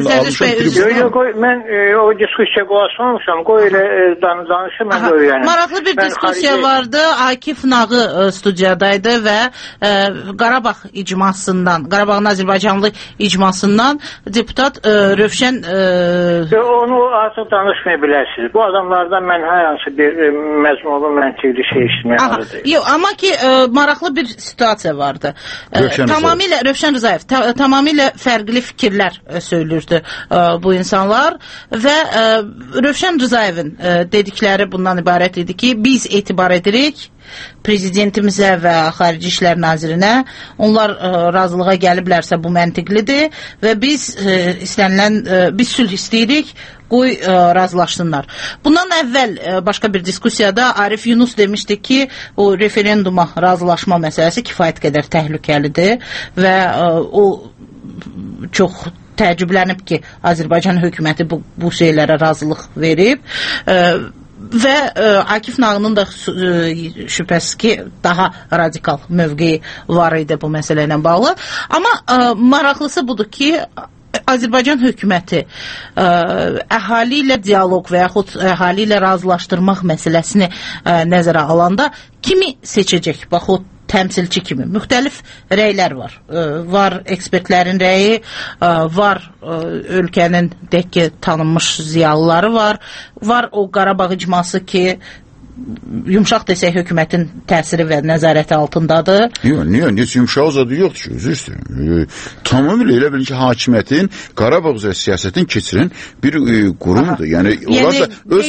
Mən o diskusiya qoyasmamışam. Qoy elə danışım, mən öyrənim. Maraqlı bir diskusiya vardı. Akif Nağı studiyadaydı və Qarabağ icmasından, Qarabağın Azərbaycanlı icmasından deputat Rövşən... Onu artıq danışmaya bilərsiniz. Bu adamlardan mən hər hansı bir məzmunlu məntiqli şey işitməyə hazır deyil. Amma ki, maraqlı bir situasiya vardı. Tamamilə, Rövşən Rızayev, tamamilə fərqli fikirlər söylürdü bu insanlar və Rövşən Rızayevin dedikləri bundan ibarət idi ki, biz etibar edirik prezidentimizə və Xarici İşlər Nazirinə, onlar razılığa gəliblərsə bu məntiqlidir və biz biz sülh istəyirik, qoy razılaşsınlar. Bundan əvvəl başqa bir diskusiyada Arif Yunus demişdi ki, o referenduma razılaşma məsələsi kifayət qədər təhlükəlidir və o çox təəccüblənib ki, Azərbaycan hökuməti bu şeylərə razılıq verib və Akif Nağının da şübhəsiz ki, daha radikal mövqeyi var idi bu məsələ ilə bağlı. Amma maraqlısı budur ki, Azərbaycan hökuməti əhali ilə dialoq və yaxud əhali ilə razılaşdırmaq məsələsini nəzərə alanda kimi seçəcək? Bax, o təmsilçi kimi. Müxtəlif rəylər var. Var ekspertlərin rəyi, var ölkənin deyək ki, tanınmış ziyalıları var. Var o Qarabağ icması ki, yumşaq desək hökumətin təsiri və nəzarəti altındadır. Yox, niyə? Heç yumşaq zadı yoxdur ki, özür istəyirəm. Tamamilə elə bilin ki, hakimiyyətin, Qarabağ üzrə siyasətin keçirin bir qurumdur. Yəni, onlar da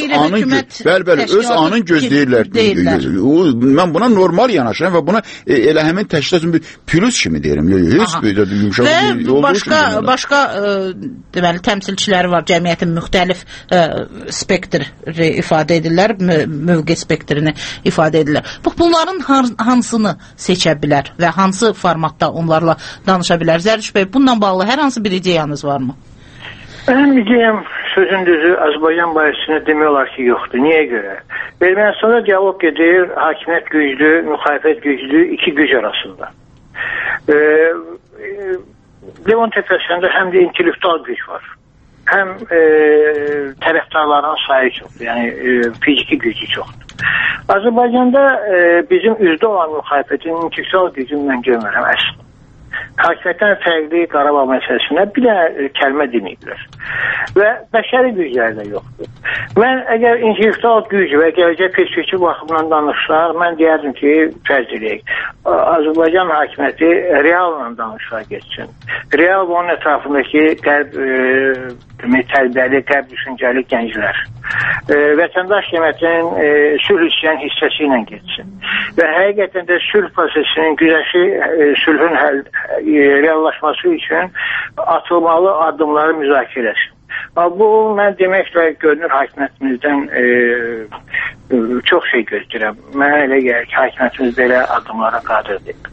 öz anın gözləyirlər. Mən buna normal yanaşıram və buna elə həmin təşkilatın bir plus kimi deyirəm. Heç bir yumşaq və başqa deməli, təmsilçiləri var, cəmiyyətin müxtəlif spektri ifadə edirlər, mövqe spektrini ifadə edirlər. Bunların hansını seçə bilər və hansı formatda onlarla danışa bilər? Zərdiş bəy, bununla bağlı hər hansı bir ideyanız varmı? Mənim ideyam sözün düzü Azərbaycan barəsində demək olar ki, yoxdur. Niyə görə? Ermənistanda dialoq gedir, hakimiyyət güclü, müxalifət güclü, iki güc arasında. Levon təpəsində həm də intellektual güc var. Həm tərəfdarların sayı çoxdur, yəni fiziki gücü çoxdur. Azərbaycanda bizim üzdə olan müxalifətin intellektual gücünü mən görmürəm əslində. Hakimiyyətdən fərqli Qarabağ məsələsinə bir də kəlmə deməyiblər. Və bəşəri güclər də yoxdur. Mən əgər intellektual güc və gələcək perspektiv baxımından danışsaq, mən deyərdim ki, fərz edək. Azərbaycan hakimiyyəti realla danışığa geçsin. Real və onun ətrafındakı tərbiyəli, qərb düşüncəli gənclər. Vətəndaş cəmiyyətinin sülh istəyən hissəsi ilə geçsin. Və həqiqətən də sülh prosesinin güzəşi, sülhün reallaşması üçün atılmalı addımları müzakirə etsin. Bu, mən deməklə görünür hakimiyyətimizdən çox şey gözləyirəm. Mənə elə gəlir ki, hakimiyyətimiz belə addımlara qadir deyil.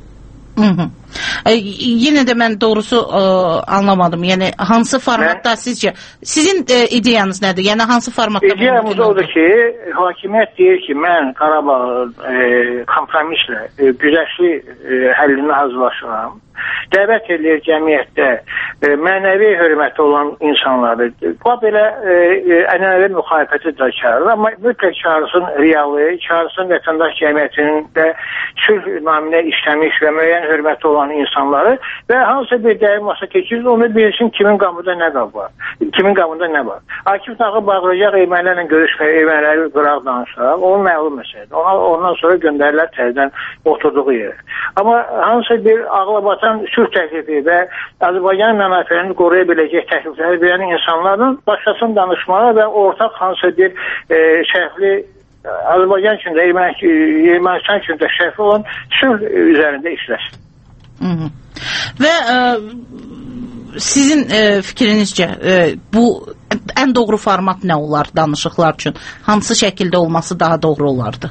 Yenə də mən doğrusu anlamadım. Yəni, hansı formatda sizcə? Sizin ideyanız nədir? Yəni, hansı formatda? İdeyamız odur ki, hakimiyyət deyir ki, mən Qarabağ kompromislə güzəşli həllinə hazırlaşıram. Dəvət edilir cəmiyyətdə mənəvi hörməti olan insanları. Bu belə ənənəvi müxalifəti də çağırır. Amma mütləq çağırsın realı, çağırsın vətəndaş cəmiyyətində sülh naminə işləmiş və müəyyən hörməti olan insanları və hansısa bir dəyər masa keçirir, onu bilsin kimin qamında nə var. Kimin qamında nə var. Akif Nağı bağlayacaq ermənilərlə görüşməyə, erməniləri qıraq danışaq, onun məlum məsələdir. Ondan sonra göndərirlər təzədən oturduğu yerə. Amma hansısa bir ağla batan sülh təklifi və Azərbaycan mənafələrini qoruya biləcək təklifləri verən insanların başlasın danışmağa və ortaq hansısa bir şərhli Azərbaycan üçün də, Ermənistan üçün də şərhli olan sülh üzərində işləsin. Və sizin fikrinizcə bu ən doğru format nə olar danışıqlar üçün? Hansı şəkildə olması daha doğru olardı?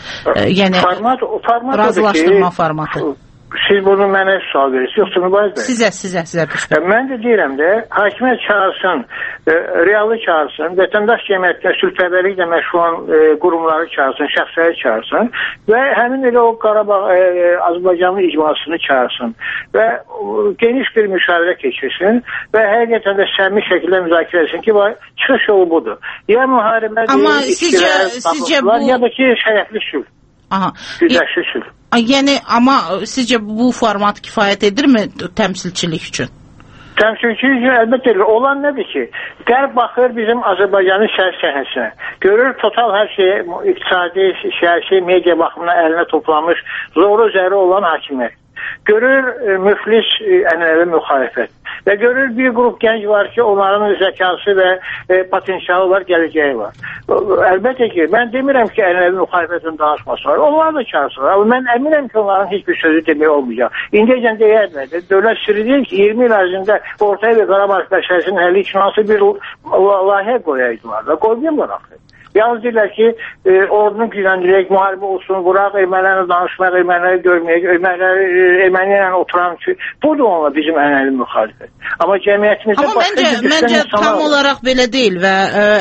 Yəni razılaşdırma formatı. Siz bunu mənə sual verirsiniz, yoxsa Mübariz bəy? Sizə düşdü. Mən də deyirəm də, hakimiyyət çağırsın, realı çağırsın, vətəndaş cəmiyyətlə, sülhpərvərliklə məşğul olan qurumları çağırsın, şəxsləri çağırsın və həmin elə o Qarabağ Azərbaycanlı icmasını çağırsın və geniş bir müşavirə keçirsin və həqiqətən də səmimi şəkildə müzakirə etsin ki, çıxış yolu budur. Ya müharibədir, içkilər, ya da ki, şərəfli sülh, güzəşli sülh. Yəni, amma sizcə bu format kifayət edirmi təmsilçilik üçün? Təmsilçilik üçün əlbəttə edir. Olan nədir ki, qərb baxır bizim Azərbaycanın şərq səhhəsinə. Görür total hər şey, iqtisadi, siyasi, media baxımına əlinə toplamış, zoru zəri olan hakimiyyət. Görür müflis ənənəvi müxalifət. Və görür bir qrup gənc var ki, onların zəkası və potensialı var, gələcəyi var. Əlbəttə ki, mən demirəm ki, ənənəvi müxalifətin danışması var. Onlar da çağırsınlar. Amma mən əminəm ki, onların heç bir sözü demək olmayacaq. İndiyəcən deyərlər, dövlət sirri deyil ki, 20 il ərzində ortaya və Qarabağ məsələsinin həlli üçün hansı bir layihə qoyaydılar da, qoymayırlar axı. Yalnız deyirlər ki, ordunu gücləndirək, müharibə olsun, vuraq, ermənilərlə danışmaq, erməniləri görməyək, ermənilərlə oturan ki, budur onunla bizim ənənəvi müxalifət. Amma cəmiyyətimizdə məncə tam olaraq belə deyil və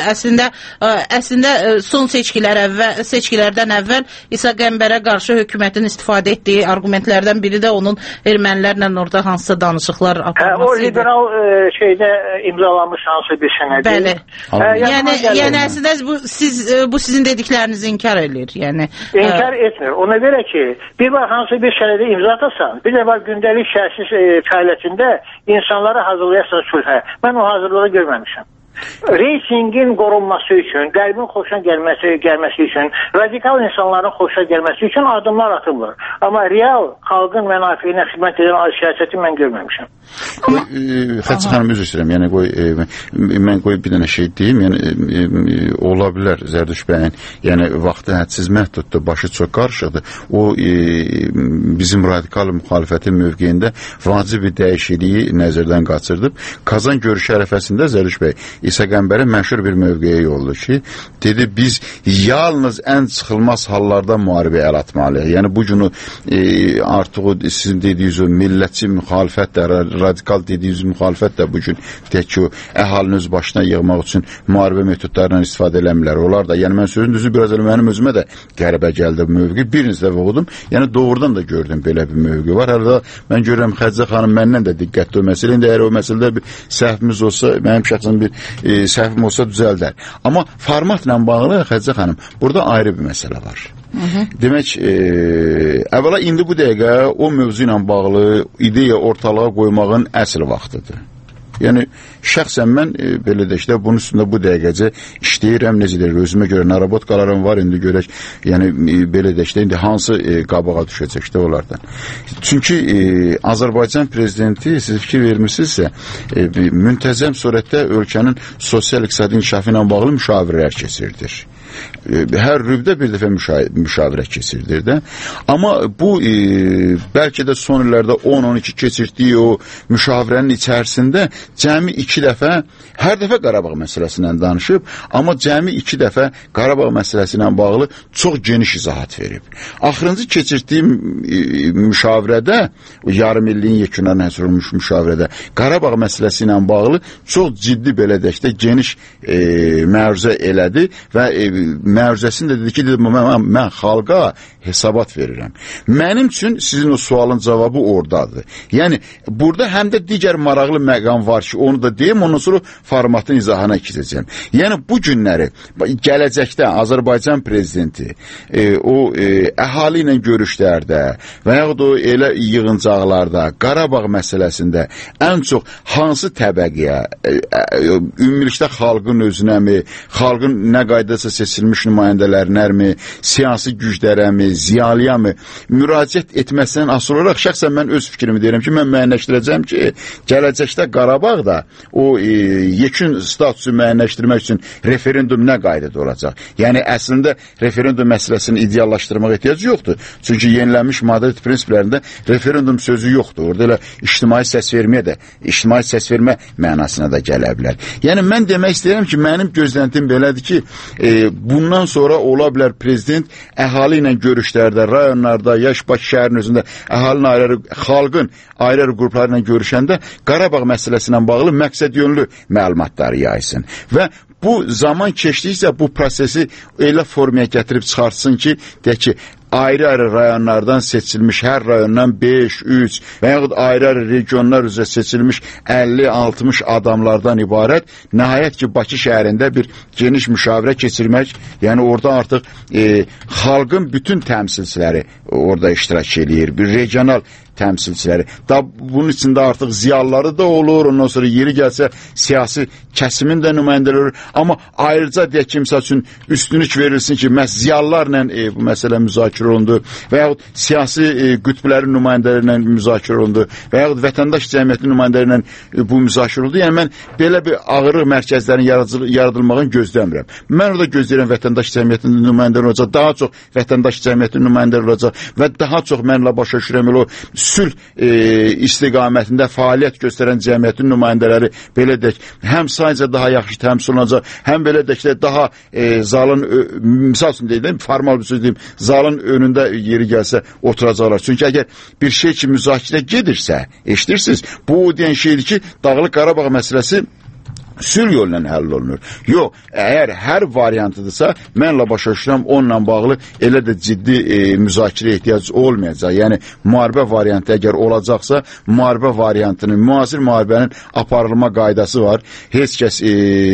əslində son seçkilərdən əvvəl İsa Qəmbərə qarşı hökumətin istifadə etdiyi argumentlərdən biri də onun ermənilərlə orada hansısa danışıqlar aparması idi. O liberal şeydə imzalanmış hansı bir sənədi. Bəli. Yəni əslində bu sizin dediklərinizi inkar edir. İnkar etmir. Ona görə ki, bir var hansı bir sənədə imza atasan, bir də var gündəlik şəxsi fəaliyyətində insanları hazırlayasan sülhə. Mən o hazırlığı görməmişəm. Reytingin qorunması üçün, qərbin xoşuna gəlməsi üçün, radikal insanların xoşuna gəlməsi üçün adımlar atılır. Amma real xalqın mənafeyinə xidmət edən siyasəti mən görməmişəm. Xəci xanım, üzr istəyirəm. Yəni mən bir dənə şey deyim. Yəni ola bilər Zərdüş bəyin, yəni vaxtı hədsiz məhduddur, başı çox qarışıqdır. O bizim radikal müxalifətin mövqeyində vacib bir dəyişikliyi nəzərdən qaçırdıb. Kazan görüşü ərəfəsində Zərdüş bəy İsa Qəmbərə məşhur bir mövqeyə yoldu ki, dedi biz yalnız ən çıxılmaz hallarda müharibə əl atmalıyıq. Yəni bu günü artıq sizin dediyiniz o millətçi müxalifət də, radikal dediyiniz müxalifət də bu gün deyək ki, əhalini öz başına yığmaq üçün müharibə metodlarından istifadə eləmirlər. Onlar da, yəni mən sözün düzü biraz elə mənim özümə də qəribə gəldi bu mövqe. Bir neçə dəfə oxudum. Yəni doğrudan da gördüm belə bir mövqe var. Hələ mən görürəm Xədicə xanım məndən də diqqətli o məsələ. İndi əgər o məsələdə bir səhvimiz olsa, mənim şəxsən bir səhvim olsa düzəldər. Amma formatla bağlı Xədicə xanım, burada ayrı bir məsələ var. Demək, əvvəla indi bu dəqiqə o mövzu ilə bağlı ideya ortalığa qoymağın əsl vaxtıdır. Yəni, şəxsən mən belə də işte bunun üstündə bu dəqiqəcə işləyirəm, necə deyir, özümə görə narabotqalarım var, indi görək, yəni belə də işte indi hansı qabağa düşəcəkdə onlardan. Çünki Azərbaycan prezidenti, siz fikir vermirsinizsə, müntəzəm surətdə ölkənin sosial-iqtisadi inkişafı ilə bağlı müşavirələr keçirdir. Hər rübdə bir dəfə müşavirə keçirdir də. Amma bu bəlkə də son illərdə 10-12 keçirdiyi o müşavirənin içərisində cəmi 2 dəfə, hər dəfə Qarabağ məsələsindən danışıb, amma cəmi 2 dəfə Qarabağ məsələsi ilə bağlı çox geniş izahat verib. Axırıncı keçirdiyi müşavirədə, yarım illiyin yekunlarına həsr olmuş müşavirədə Qarabağ məsələsi ilə bağlı çox ciddi belə deyək də geniş məruzə elədi və məruzəsində dedi ki, mən xalqa hesabat verirəm. Mənim üçün sizin o sualın cavabı oradadır. Yəni, burada həm də digər maraqlı məqam var ki, onu da deyim, ondan sonra formatın izahına keçəcəm. Yəni, bu günləri, gələcəkdə Azərbaycan prezidenti o əhali ilə görüşlərdə və yaxud o elə yığıncaqlarda, Qarabağ məsələsində ən çox hansı təbəqiyə, ümumilikdə xalqın özünəmi, xalqın nə qaydasa seçilmiş nümayəndələrinərmi, siyasi güclərəmi, ziyalıyamı müraciət etməsindən asıl olaraq şəxsən mən öz fikrimi deyirəm ki, mən müəyyənləşdirəcəm ki, gələcəkdə Qarabağda o yekun statusu müəyyənləşdirmək üçün referendum nə qaydada olacaq? Yəni, əslində referendum məsələsini ideallaşdırmaq ehtiyac yoxdur. Çünki yenilənmiş Madrid prinsiplərində referendum sözü yoxdur. Orada elə ictimai səs vermə mənasına da gələ bilər. Yəni, mən demək istəyirəm ki, mənim gözləntim belədir ki, bundan sonra ola bilər prezident əhali ilə görüşlərdə, rayonlarda, Bakı şəhərinin özündə xalqın ayrı qrupları ilə görüşəndə Qarabağ məsələsi ilə bağlı məqsədyönlü məlumatları yaysın. Və bu zaman keçdikcə bu prosesi elə formaya gətirib çıxartsın ki, deyək ki, ayrı-ayrı rayonlardan seçilmiş, hər rayondan 5, 3 və yaxud ayrı-ayrı regionlar üzrə seçilmiş 50-60 adamlardan ibarət nəhayət ki, Bakı şəhərində bir geniş müşavirə keçirmək, yəni orada artıq xalqın bütün təmsilçiləri orada iştirak edir, bir regional təmsilçiləri. Da bunun içində artıq ziyalıları da olur, ondan sonra yeri gəlsə siyasi kəsimin də nümayəndələri olur. Amma ayrıca deyək ki, misal üçün üstünlük verilsin ki, məhz ziyalılarla bu məsələ müzakirə olundu və yaxud siyasi qütblərin nümayəndələri ilə müzakirə olundu və yaxud vətəndaş cəmiyyətinin nümayəndələri ilə bu müzakirə olundu. Yəni mən belə bir ağırlıq mərkəzlərinin yaradılmağını gözləmirəm. Mən orada gözləyirəm vətəndaş cəmiyyətinin nümayəndələri olacaq, daha çox vətəndaş cəmiyyətinin nümayəndələri olacaq və daha çox mənlə başa düşürəm o sülh istiqamətində fəaliyyət göstərən cəmiyyətin nümayəndələri belə deyək, həm sadəcə daha yaxşı təmsil olunacaq, həm belə deyək də daha zalın, misal üçün deyim, formal bir söz deyim, zalın önündə yeri gəlsə oturacaqlar. Çünki əgər bir şey ki müzakirə gedirsə, eşidirsiniz, bu o deyən şeydir ki, Dağlıq Qarabağ məsələsi sülh yolu ilə həll olunur. Yox, əgər hər variantıdırsa, mənlə başa düşürəm, onunla bağlı elə də ciddi müzakirə ehtiyac olmayacaq. Yəni, müharibə variantı əgər olacaqsa, müharibə variantının, müasir müharibənin aparılma qaydası var. Heç kəs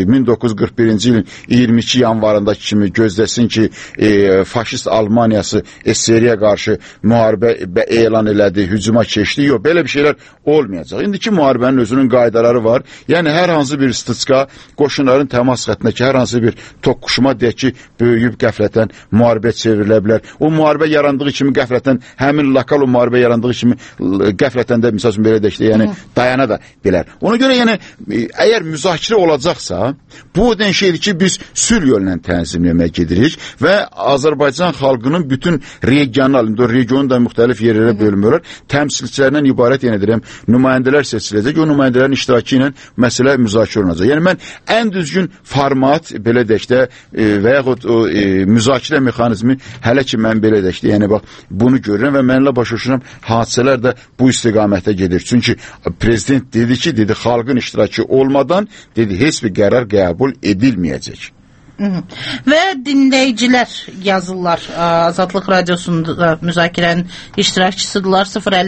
1941-ci ilin 22 yanvarındakı kimi gözləsin ki, faşist Almaniyası SSR-yə qarşı müharibə elan elədi, hücuma keçdi. Yox, belə bir şeylər olmayacaq. İndiki müharibənin özünün qaydaları var. Yəni, hər hansı bir qoşunların təmas xəttindəki hər hansı bir toqquşma deyək ki, böyüyüb qəflətən müharibə çevrilə bilər. O müharibə yarandığı kimi qəflətən, həmin lokal o müharibə yarandığı kimi qəflətən də, misal üçün belə deyək, yəni dayana da bilər. Ona görə, yəni, əgər müzakirə olacaqsa, bu o den şeydir ki, biz sülh yolu ilə tənzimləməyə gedirik və Azərbaycan xalqının bütün regional, regionun da müxtəlif yerlərə bölünmürlər, təmsilçilərindən ibarət, yenə deyirəm, nümayəndələr seçiləcək, o nümayəndələrin iştirakı ilə məsələ müzakirə olunacaq. Yəni, mən ən düzgün format, belə deyək də, və yaxud müzakirə mexanizmi hələ ki, mən belə deyək də, yəni, bax, bunu görürəm və mənlə başa düşürəm, hadisələr də bu istiqamətə gedir. Çünki prezident dedi ki, dedi, xalqın iştirakı olmadan, dedi, heç bir qərar qəbul edilməyəcək. Və dinləyicilər yazırlar. Azadlıq Radiosunda müzakirənin iştirakçısıdırlar.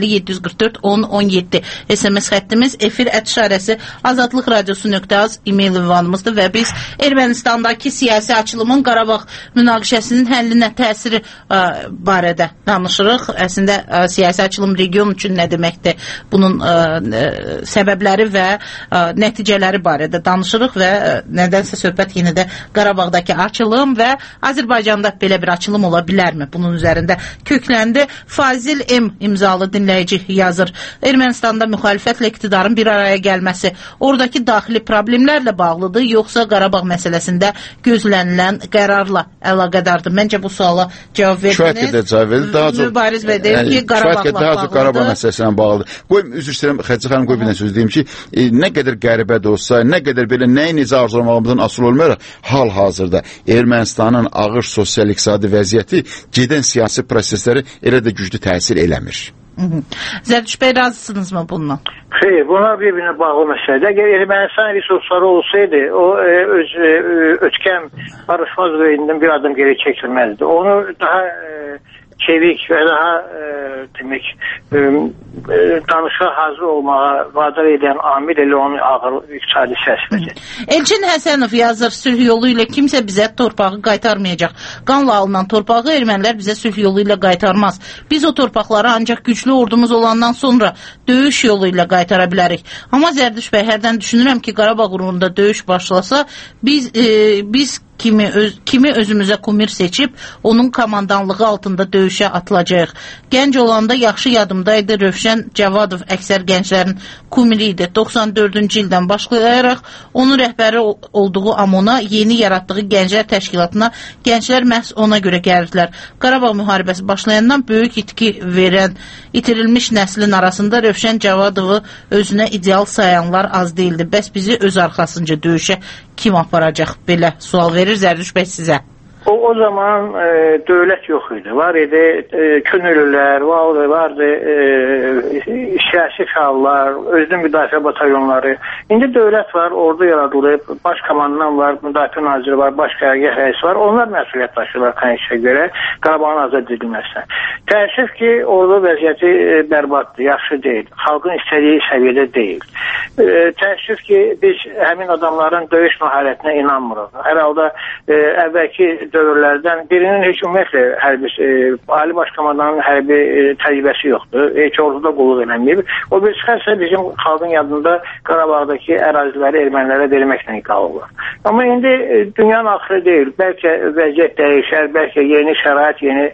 050-744-10-17 SMS xəttimiz, efir @şarəsi Azadlıq Radiosu.az e-mail ünvanımızdır və biz Ermənistandakı siyasi açılımın Qarabağ münaqişəsinin həllinə təsiri barədə danışırıq. Əslində siyasi açılım region üçün nə deməkdir? Bunun səbəbləri və nəticələri barədə danışırıq və nədənsə söhbət yenə də Qarabağdakı açılım və Azərbaycanda belə bir açılım ola bilərmi? Bunun üzərində kökləndi. Fazil M imzalı dinləyici yazır. Ermənistanda müxalifətlə iqtidarın bir araya gəlməsi oradakı daxili problemlərlə bağlıdır, yoxsa Qarabağ məsələsində gözlənilən qərarla əlaqədardır? Məncə bu suala cavab verdiniz. Mübariz bəy deyir ki, Qarabağla bağlıdır. Qarabağ məsələsinə bağlıdır. Qoyum, üzr istəyirəm, Xədicə xanım, qoy bir sözü deyim ki, nə qədər qəribə də olsa, nə qədər belə nəyi necə arzulamağımızdan asılı olmayaraq, hal-hazırda Ermənistanın ağır sosial-iqtisadi vəziyyəti gedən siyasi prosesləri elə də güclü təsir eləmir. Zərdüş bəy, razısınızmı bununla? Xeyr, bunlar bir-birinə bağlı məsələdir. Əgər Ermənistan resursları olsaydı, o öz ötkəm barışma üzərindən bir adım geri çəkilməzdi. Onu daha çevik və daha demək danışığa hazır olmağa vadar edən amil elə onun ağır iqtisadi səsidir. Elçin Həsənov yazır, sülh yolu ilə kimsə bizə torpağı qaytarmayacaq. Qanla alınan torpağı ermənilər bizə sülh yolu ilə qaytarmaz. Biz o torpaqları ancaq güclü ordumuz olandan sonra döyüş yolu ilə qaytara bilərik. Amma Zərdüş bəy, hərdən düşünürəm ki, Qarabağ uğrunda döyüş başlasa, biz kimi özümüzə kumir seçib, onun komandanlığı altında döyüşə atılacaq. Gənc olanda yaxşı yadımdaydı, Rövşən Cavadov əksər gənclərin kumiri idi. 94-cü ildən başlayaraq onun rəhbəri olduğu AMON-a, yeni yaratdığı gənclər təşkilatına gənclər məhz ona görə gəlirdilər. Qarabağ müharibəsi başlayandan böyük itki verən, itirilmiş nəslin arasında Rövşən Cavadovu özünə ideal sayanlar az değildi. Bəs bizi öz arxasınca döyüşə kim aparacaq? Belə sual verir Zərdüş bəy sizə. O zaman dövlət yox idi. Var idi könüllülər, vardı siyasi fəallar, özünün müdafiə batalyonları. İndi dövlət var, ordu yaradılıb, baş komandan var, müdafiə naziri var, baş qərargah rəisi var. Onlar məsuliyyət daşıyırlar Konstitusiya görə Qarabağın azad edilməsinə. Təəssüf ki, orada vəziyyəti bərbaddır, yaxşı deyil. Xalqın istədiyi səviyyədə deyil. Təəssüf ki, biz həmin adamların döyüş məharətinə inanmırıq. Hər halda əvvəlki dövrlərdən birinin heç ümumiyyətlə Ali Baş Komandanın hərbi təcrübəsi yoxdur. Heç orduda qulluq eləməyib. O bir çıxarsa bizim xalqın yadında Qarabağdakı əraziləri ermənilərə verməklə qalırlar. Amma indi dünyanın axırı deyil. Bəlkə vəziyyət dəyişər, bəlkə yeni şərait, yeni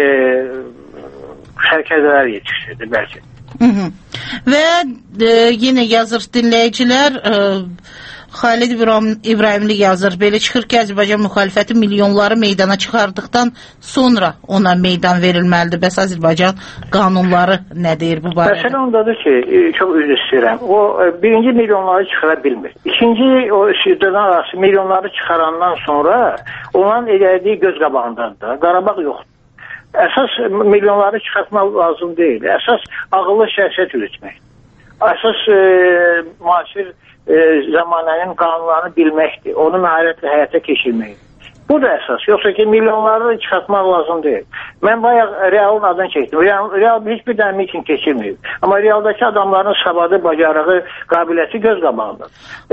hərəkətlər yetişdirdi bəlkə. Və yenə yazır dinləyicilər, Xalid İbrahimli yazır, belə çıxır ki, Azərbaycan müxalifəti milyonları meydana çıxardıqdan sonra ona meydan verilməlidir. Bəs Azərbaycan qanunları nə deyir bu barədə? Məsələ ondadır ki, çox üzr istəyirəm. O birinci milyonları çıxara bilmir. İkinci o dönəm arası milyonları çıxarandan sonra onun elədiyi göz qabağındadır. Qarabağ yoxdur. Əsas milyonları çıxartmaq lazım deyil. Əsas ağıllı siyasət yürütmək. Əsas müasir zamanənin qanunlarını bilməkdir. Onu məharətlə həyata keçirməkdir. Bu da əsas. Yoxsa ki, milyonları çıxartmaq lazım deyil. Mən bayaq Real'ın adını çəkdim. Real heç bir dənə miting keçirməyib. Amma Real'dakı adamların savadı, bacarığı, qabiliyyəti göz qabağında.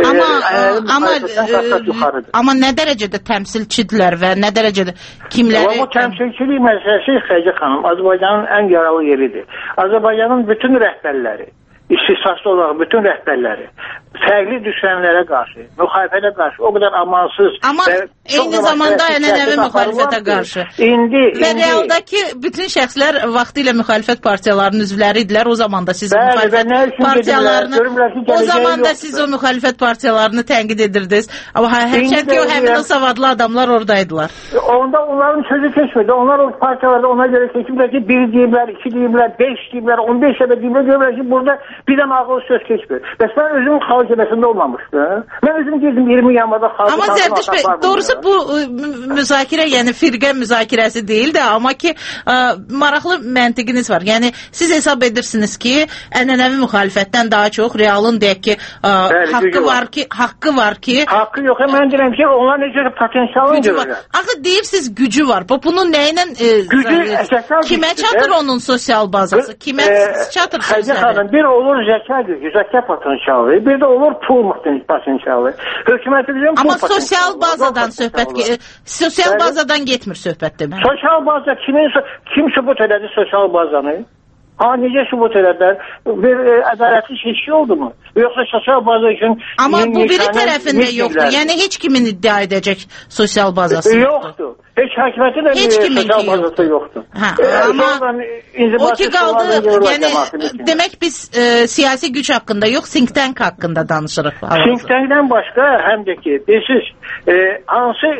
Amma nə dərəcədə təmsilçidirlər və nə dərəcədə kimləri... Bu təmsilçilik məsələsi Xəcə xanım, Azərbaycanın ən yaralı yeridir. Azərbaycanın bütün rəhbərləri, istisnaslı olaraq bütün rəhbərləri fərqli düşənlərə qarşı, müxalifətə qarşı o qədər amansız. Amma eyni zamanda ənənəvi müxalifətə qarşı. Və realdakı bütün şəxslər vaxtilə müxalifət partiyalarının üzvləri idilər. O zaman da siz müxalifət partiyalarını o zaman da siz o müxalifət partiyalarını tənqid edirdiniz. Amma hərçənd ki, o həmin o savadlı adamlar oradaydılar. Onda onların sözü keçmedi. Onlar o partiyalarda ona görə seçimdə ki, 1 deyiblər, 2 deyiblər, 5 deyiblər, 15 dəfə deyiblər, görürlər ki, burada bir dənə ağıl söz keçmir. Bəs mən özüm xalq cəbəsində olmamışdı. Mən özüm girdim 20 yanvada xalq. Amma Zərdiş bəy, doğrusu bu müzakirə, yəni firqə müzakirəsi deyil də, amma ki maraqlı məntiqiniz var. Yəni siz hesab edirsiniz ki, ənənəvi müxalifətdən daha çox realın deyək ki, haqqı var ki. Haqqı yox, mən deyirəm ki, onlar necə potensialını görürlər. Axı deyirsiniz gücü var. Bunun nəyinə kimə çatır onun sosial bazası? Kimə çatır sözləri? Bir olur zəka gücü, zəka potensialı, bir də olur pul potensialı. Hökumətimizin pul potensialı. Amma sosial bazadan söhbət, sosial bazadan getmir söhbət demək. Sosial baza kim sübut elədi sosial bazanı? Necə sübut elədilər? Bir ədalətli seçki oldu mu? Yoxsa sosial baza üçün... Amma bu biri tərəfində yoxdur. Yəni heç kimin iddia edəcək sosial bazası yoxdur. Heç hakimiyyəti də sosial bazası yoxdur. Amma o ki qaldı, yəni demək biz siyasi güc haqqında yox, think tank haqqında danışırıq. Think tankdən başqa həm də ki, bilirsiniz, hansı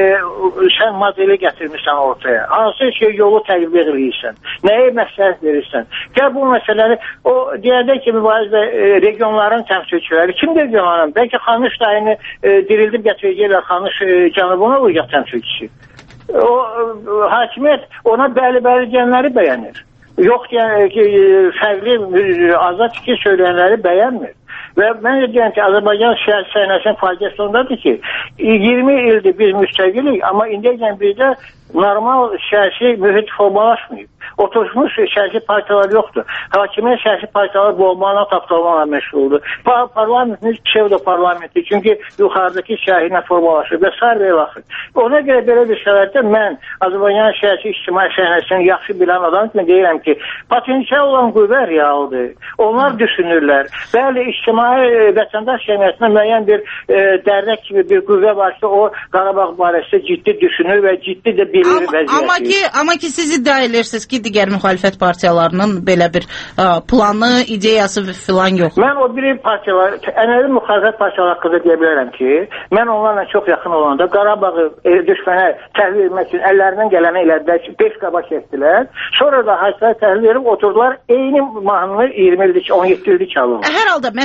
sən modeli gətirmişsən ortaya, hansı yolu təqib edirsən, nəyə məsləhət verirsən. Gəl bu məsələləri, o deyəndə ki, mübarizə regionların təmsilçiləri, kim regionların? Bəlkə Xanış dayını dirildib gətirəcəklər, Xanış cənubuna uyacaq təmsilçisi. O hakimiyyət ona bəli-bəli deyənləri bəyənir. Yox ki, fərqli azad fikir söyləyənləri bəyənmir. Və mən də deyəm ki, Azərbaycan siyasi səhnəsinin faciəsi ondadır ki, 20 ildir biz müstəqilik, amma indiyən bizdə normal siyasi mühit formalaşmayıb. Oturmuş siyasi partiyalar yoxdur. Hakimiyyət siyasi partiyalar boğmaqla, tapdalmaqla məşğuldur. Parlamentimiz psevdo-parlamentdir. Çünki yuxarıdakı siyasi ilə formalaşır və s. Ona görə belə bir şəraitdə mən Azərbaycan siyasi ictimai səhnəsini yaxşı bilən adam kimi deyirəm ki, potensial olan qüvvə realdır. Onlar düşünürlər. Bəli, ictimai vətəndaş cəmiyyətinə müəyyən bir dərdək kimi bir qüvvə var ki, o Qarabağ barəsində ciddi düşünür və ciddi də bilir vəziyyəti. Amma ki, siz iddia edirsiniz ki, digər müxalifət partiyalarının belə bir planı, ideyası filan yox. Mən o biri partiyalar, ənənəvi müxalifət partiyalar haqqında deyə bilərəm ki, mən onlarla çox yaxın olanda Qarabağı düşmənə təhvil etmək üçün əllərindən gələni elədilər ki, 5 qaba çəkdilər. Sonra da hakimiyyət təhvil verib oturdular, eyni mahnını 20 ildir ki, 17 ildir ki, alınır. Hər halda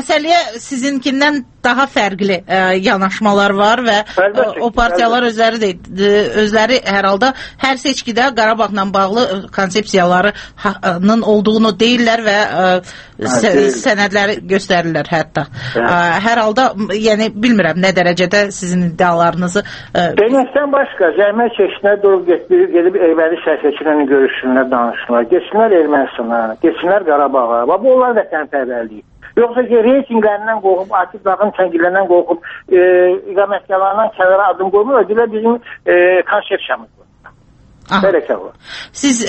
məsələyə sizinkindən daha fərqli yanaşmalar var və o partiyalar özləri hər halda hər seçkidə Qarabağla bağlı konsepsiyalarının olduğunu deyirlər və sənədləri göstərirlər hətta. Hər halda, yəni bilmirəm nə dərəcədə sizin iddialarınızı... Deməkdən başqa, zəhmət çəksinlər, durub gedib erməni səhifəçilərlə görüşsünlər, danışsınlar, geçsinlər Ermənistana, geçsinlər Qarabağa, bu onlar vətənpərvərliyi. Yoxsa ki, reytinglərindən qorxub, Akif Dağın təngillərindən qorxub, iqamətgahlarından kənara adım qoymur, ödülə bizim konsepsiyamız var. Bərəkə var. Siz...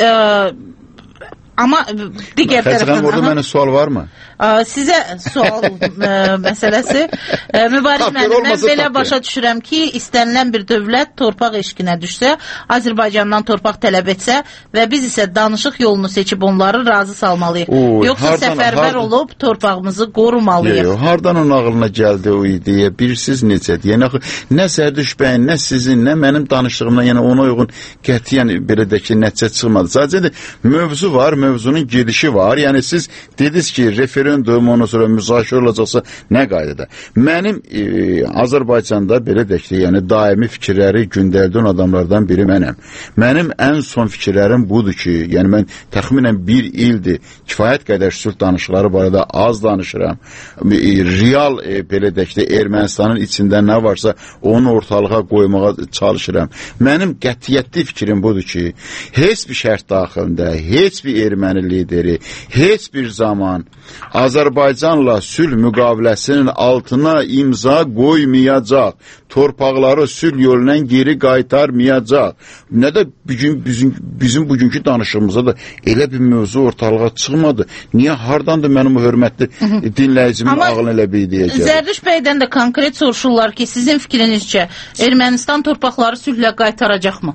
Amma digər tərəfdən... Xəzrən, orada mənə sual varmı? Sizə sual məsələsi. Mübariz müəllim, mən belə başa düşürəm ki, istənilən bir dövlət torpaq eşqinə düşsə, Azərbaycandan torpaq tələb etsə və biz isə danışıq yolunu seçib onları razı salmalıyıq. Yoxsa səfərbər olub torpağımızı qorumalıyıq. Yox, hardan onun ağlına gəldi o ideya? Birsiz necədir? Yəni, nə Zərdüş bəyin, nə sizin, nə mənim danışdığımdan, yəni ona uyğun qətiyyən belə də ki, nəticə çıxmadı. Sadəcə mövzu var, mövzunun gedişi var. Yəni siz dediniz ki, referendum ondan sonra müzakirə olacaqsa nə qaydada? Mənim Azərbaycanda belə deyək ki, yəni daimi fikirləri gündəldən adamlardan biri mənəm. Mənim ən son fikirlərim budur ki, yəni mən təxminən bir ildir kifayət qədər sülh danışıqları barədə az danışıram. Real belə deyək ki, Ermənistanın içində nə varsa onu ortalığa qoymağa çalışıram. Mənim qətiyyətli fikrim budur ki, heç bir şərt daxilində, heç bir erməni lideri, heç bir zaman Azərbaycanla sülh müqaviləsinin altına imza qoymayacaq. Torpaqları sülh yolundan geri qaytarmayacaq. Nə də bizim bugünkü danışığımızda da elə bir mövzu ortalığa çıxmadı. Niyə hardandır mənim o hörmətli dinləyicimin ağlına elə bir deyəcək? Zərdüş bəydən də konkret soruşurlar ki, sizin fikrinizcə Ermənistan torpaqları sülhlə qaytaracaqmı?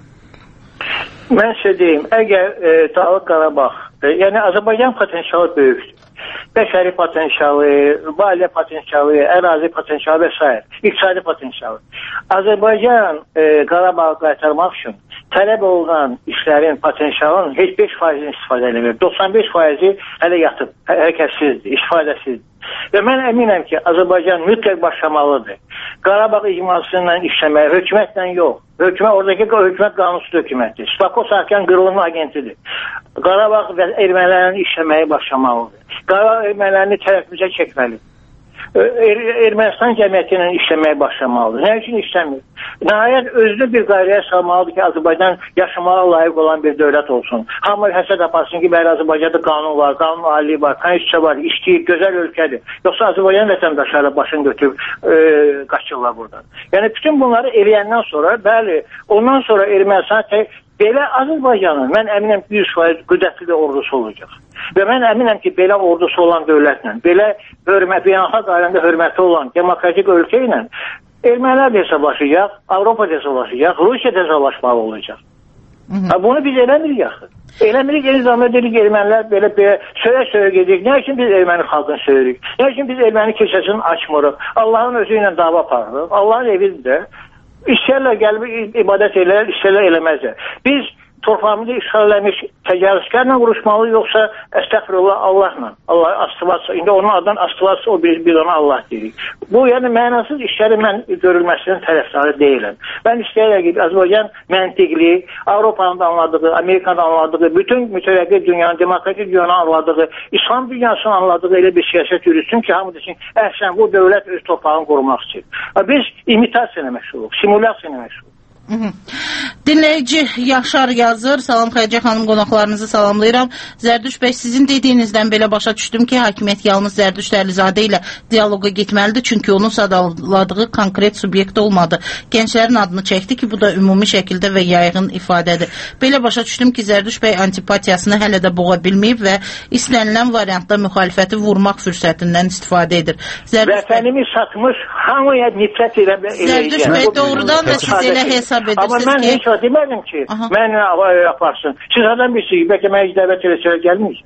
Mən sizə deyim, əgər Dağlıq Qarabağ, yəni Azərbaycan potensialı böyükdür. Bəşəri potensialı, maliyyə potensialı, ərazi potensialı və s. İqtisadi potensialı. Azərbaycan Qarabağı qaytarmaq üçün tələb olunan işlərin potensialının heç 5%-ni istifadə edilmir. 95%-i hələ yatıb, hərəkətsizdir, istifadəsizdir. Və mən əminəm ki, Azərbaycan mütləq başlamalıdır. Qarabağ icmasıyla işləməyə, hökumətlə yox. Oradakı hökumət qanunsuz hökumətdir. Spakos Hakan qırılma agentidir. Qarabağ və ermənilərin işləməyə başlamalıdır. Qarabağ ermənilərini tərəfimizə çəkməlidir. Ermənistan cəmiyyəti ilə işləməyə başlamalıdır. Nə üçün işləmir? Nəhayət özünü bir qayrəyə salmalıdır ki, Azərbaycan yaşamağa layiq olan bir dövlət olsun. Hamı həsəd aparsın ki, bəli Azərbaycanda qanun var, qanun aliliyi var, konstitusiya var, işləyir, gözəl ölkədir. Yoxsa Azərbaycan vətəndaşları başını götürüb qaçırlar buradan. Yəni bütün bunları eləyəndən sonra, bəli, ondan sonra Ermənistan belə Azərbaycanın, mən əminəm 100% qüdrətli də ordusu olacaq. Və mən əminəm ki, belə ordusu olan dövlətlə, belə beynəlxalq aləmdə hörməti olan demokratik ölkə ilə ermənilər də hesablaşacaq, Avropa da hesablaşacaq, Rusiya da hesablaşmalı olacaq. Bunu biz eləmirik yaxı. Eləmirik, eyni zamanda dedik ermənilər belə söyə gedik. Nə üçün biz erməni xalqını söyürük? Nə üçün biz erməni kilsəsini açmırıq? Allahın özü ilə dava aparırıq. Allahın evidir. İstəyərlər gəlib ibadət elərlər, istəyərlər eləməzlər. Biz torpağımızı işğal eləmiş təcavüzkarla vuruşmalı, yoxsa əstəğfirullah Allahla. Allah astıvatsa, indi onun adından astıvatsa o biz ona Allah deyirik. Bu yəni mənasız işləri mən görülməsinin tərəfdarı deyiləm. Mən istəyirəm ki, Azərbaycan məntiqli, Avropanın da anladığı, Amerikanın da anladığı, bütün mütəvəqqi dünyanın, demokratik dünyanın anladığı, İslam dünyasının anladığı elə bir siyasət yürütsün ki, hamı desin, əhsən bu dövlət öz torpağını qorumaq üçün. Biz imitasiya ilə məşğuluq, simulyasiya ilə məşğuluq. Dinləyici Yaşar yazır. Salam Xədicə xanım, qonaqlarınızı salamlayıram. Zərdüş bəy, sizin dediyinizdən belə başa düşdüm ki, hakimiyyət yalnız Zərdüş Dərlizadə ilə dialoqa getməlidir, çünki onun sadaladığı konkret subyekt olmadı. Gənclərin adını çəkdi ki, bu da ümumi şəkildə və yayğın ifadədir. Belə başa düşdüm ki, Zərdüş bəy antipatiyasını hələ də boğa bilməyib və istənilən variantda müxalifəti vurmaq fürsətindən istifadə edir. Vətənimi satmış, hamıya nifrət eləyəcək. Zərdüş bəy, doğrudan da siz elə hesab edirsiniz ki... Amma mən heç vaxt demədim ki, mənə yaparsın. Siz adam bilirsiniz, bəlkə mənə heç dəvət eləsələr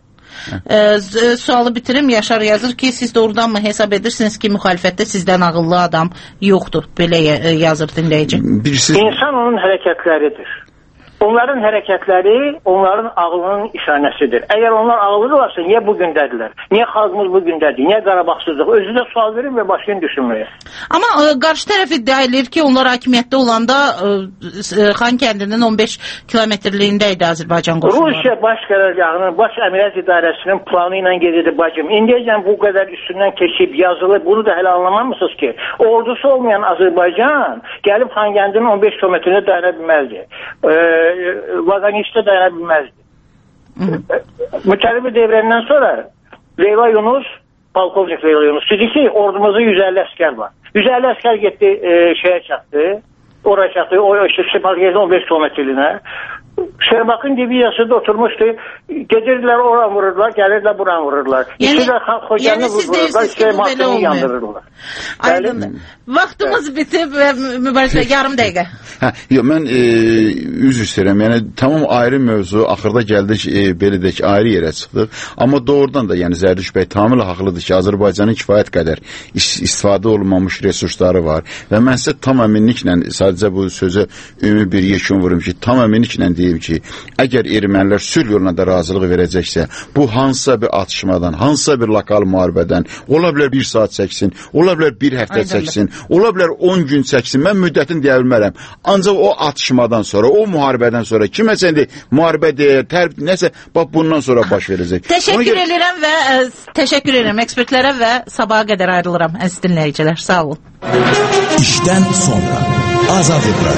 gəlməyəcək. Sualı bitirim. Yaşar yazır ki, siz doğrudan mı hesab edirsiniz ki, müxalifətdə sizdən ağıllı adam yoxdur? Belə yazır dinləyici. İnsan onun hərəkətləridir. Onların hərəkətləri onların ağlının işarəsidir. Əgər onlar ağlıdırlarsa, niyə bugündədirlər? Niyə xalqımız bugündədir? Niyə Qarabağsızlıq? Özü də sual verir və başını düşünmür. Amma qarşı tərəf iddia edir ki, onlar hakimiyyətdə olanda Xankəndinin 15 kilometrliyində idi Azərbaycan qoşunları. Rusiya baş qərargahının, baş əməliyyat idarəsinin planı ilə gedirdi bacım. İndiyəcən bu qədər üstündən keçib, yazılıb, bunu da hələ anlamamısınız ki, ordusu olmayan Azərbaycan gəlib Xankəndinin 15 kilometrində dayana bilməzdi. Vaqanistə dayana bilməzdi. Mütəribi devrəndən sonra Leyla Yunus, polkovnik Leyla Yunus dedi ki, ordumuzda 150 əskər var. 150 əskər getdi şeye çattı, oraya çattı, o Şepazgez'in 15 kilometreliğine. Şerbak'ın diviziyasında oturmuştu. Gelirdilər oran vururlar, gelirdilər buran vururlar. İçidə Xocanı vururlar, işte Mahsuni yandırırlar. Aydın. Vaxtımız bitib və mübarizə yarım dəqiqə. Yox, mən üzr istəyirəm. Yəni tamam ayrı mövzu. Axırda gəldik belə də ki, ayrı yerə çıxdıq. Amma doğrudan da yəni Zərdüş bəy tamamilə haqlıdır ki, Azərbaycanın kifayət qədər istifadə olunmamış resursları var və mən sizə tam əminliklə sadəcə bu sözə ümumi bir yekun vurum ki, tam əminliklə deyim ki, əgər ermənilər sülh yoluna da razılıq verəcəksə, bu hansısa bir atışmadan, hansısa bir lokal müharibədən, ola bilər bir saat çəksin, ola bilər bir həftə çəksin, ola bilər 10 gün çəksin, mən müddətini deyə bilmərəm. Ancaq o atışmadan sonra, o müharibədən sonra kiməsə indi müharibə deyə, nəsə, bax bundan sonra baş verəcək. Təşəkkür edirəm və təşəkkür edirəm ekspertlərə və sabaha qədər ayrılıram əziz dinləyicilər. Sağ olun. İşdən sonra Azad Radio.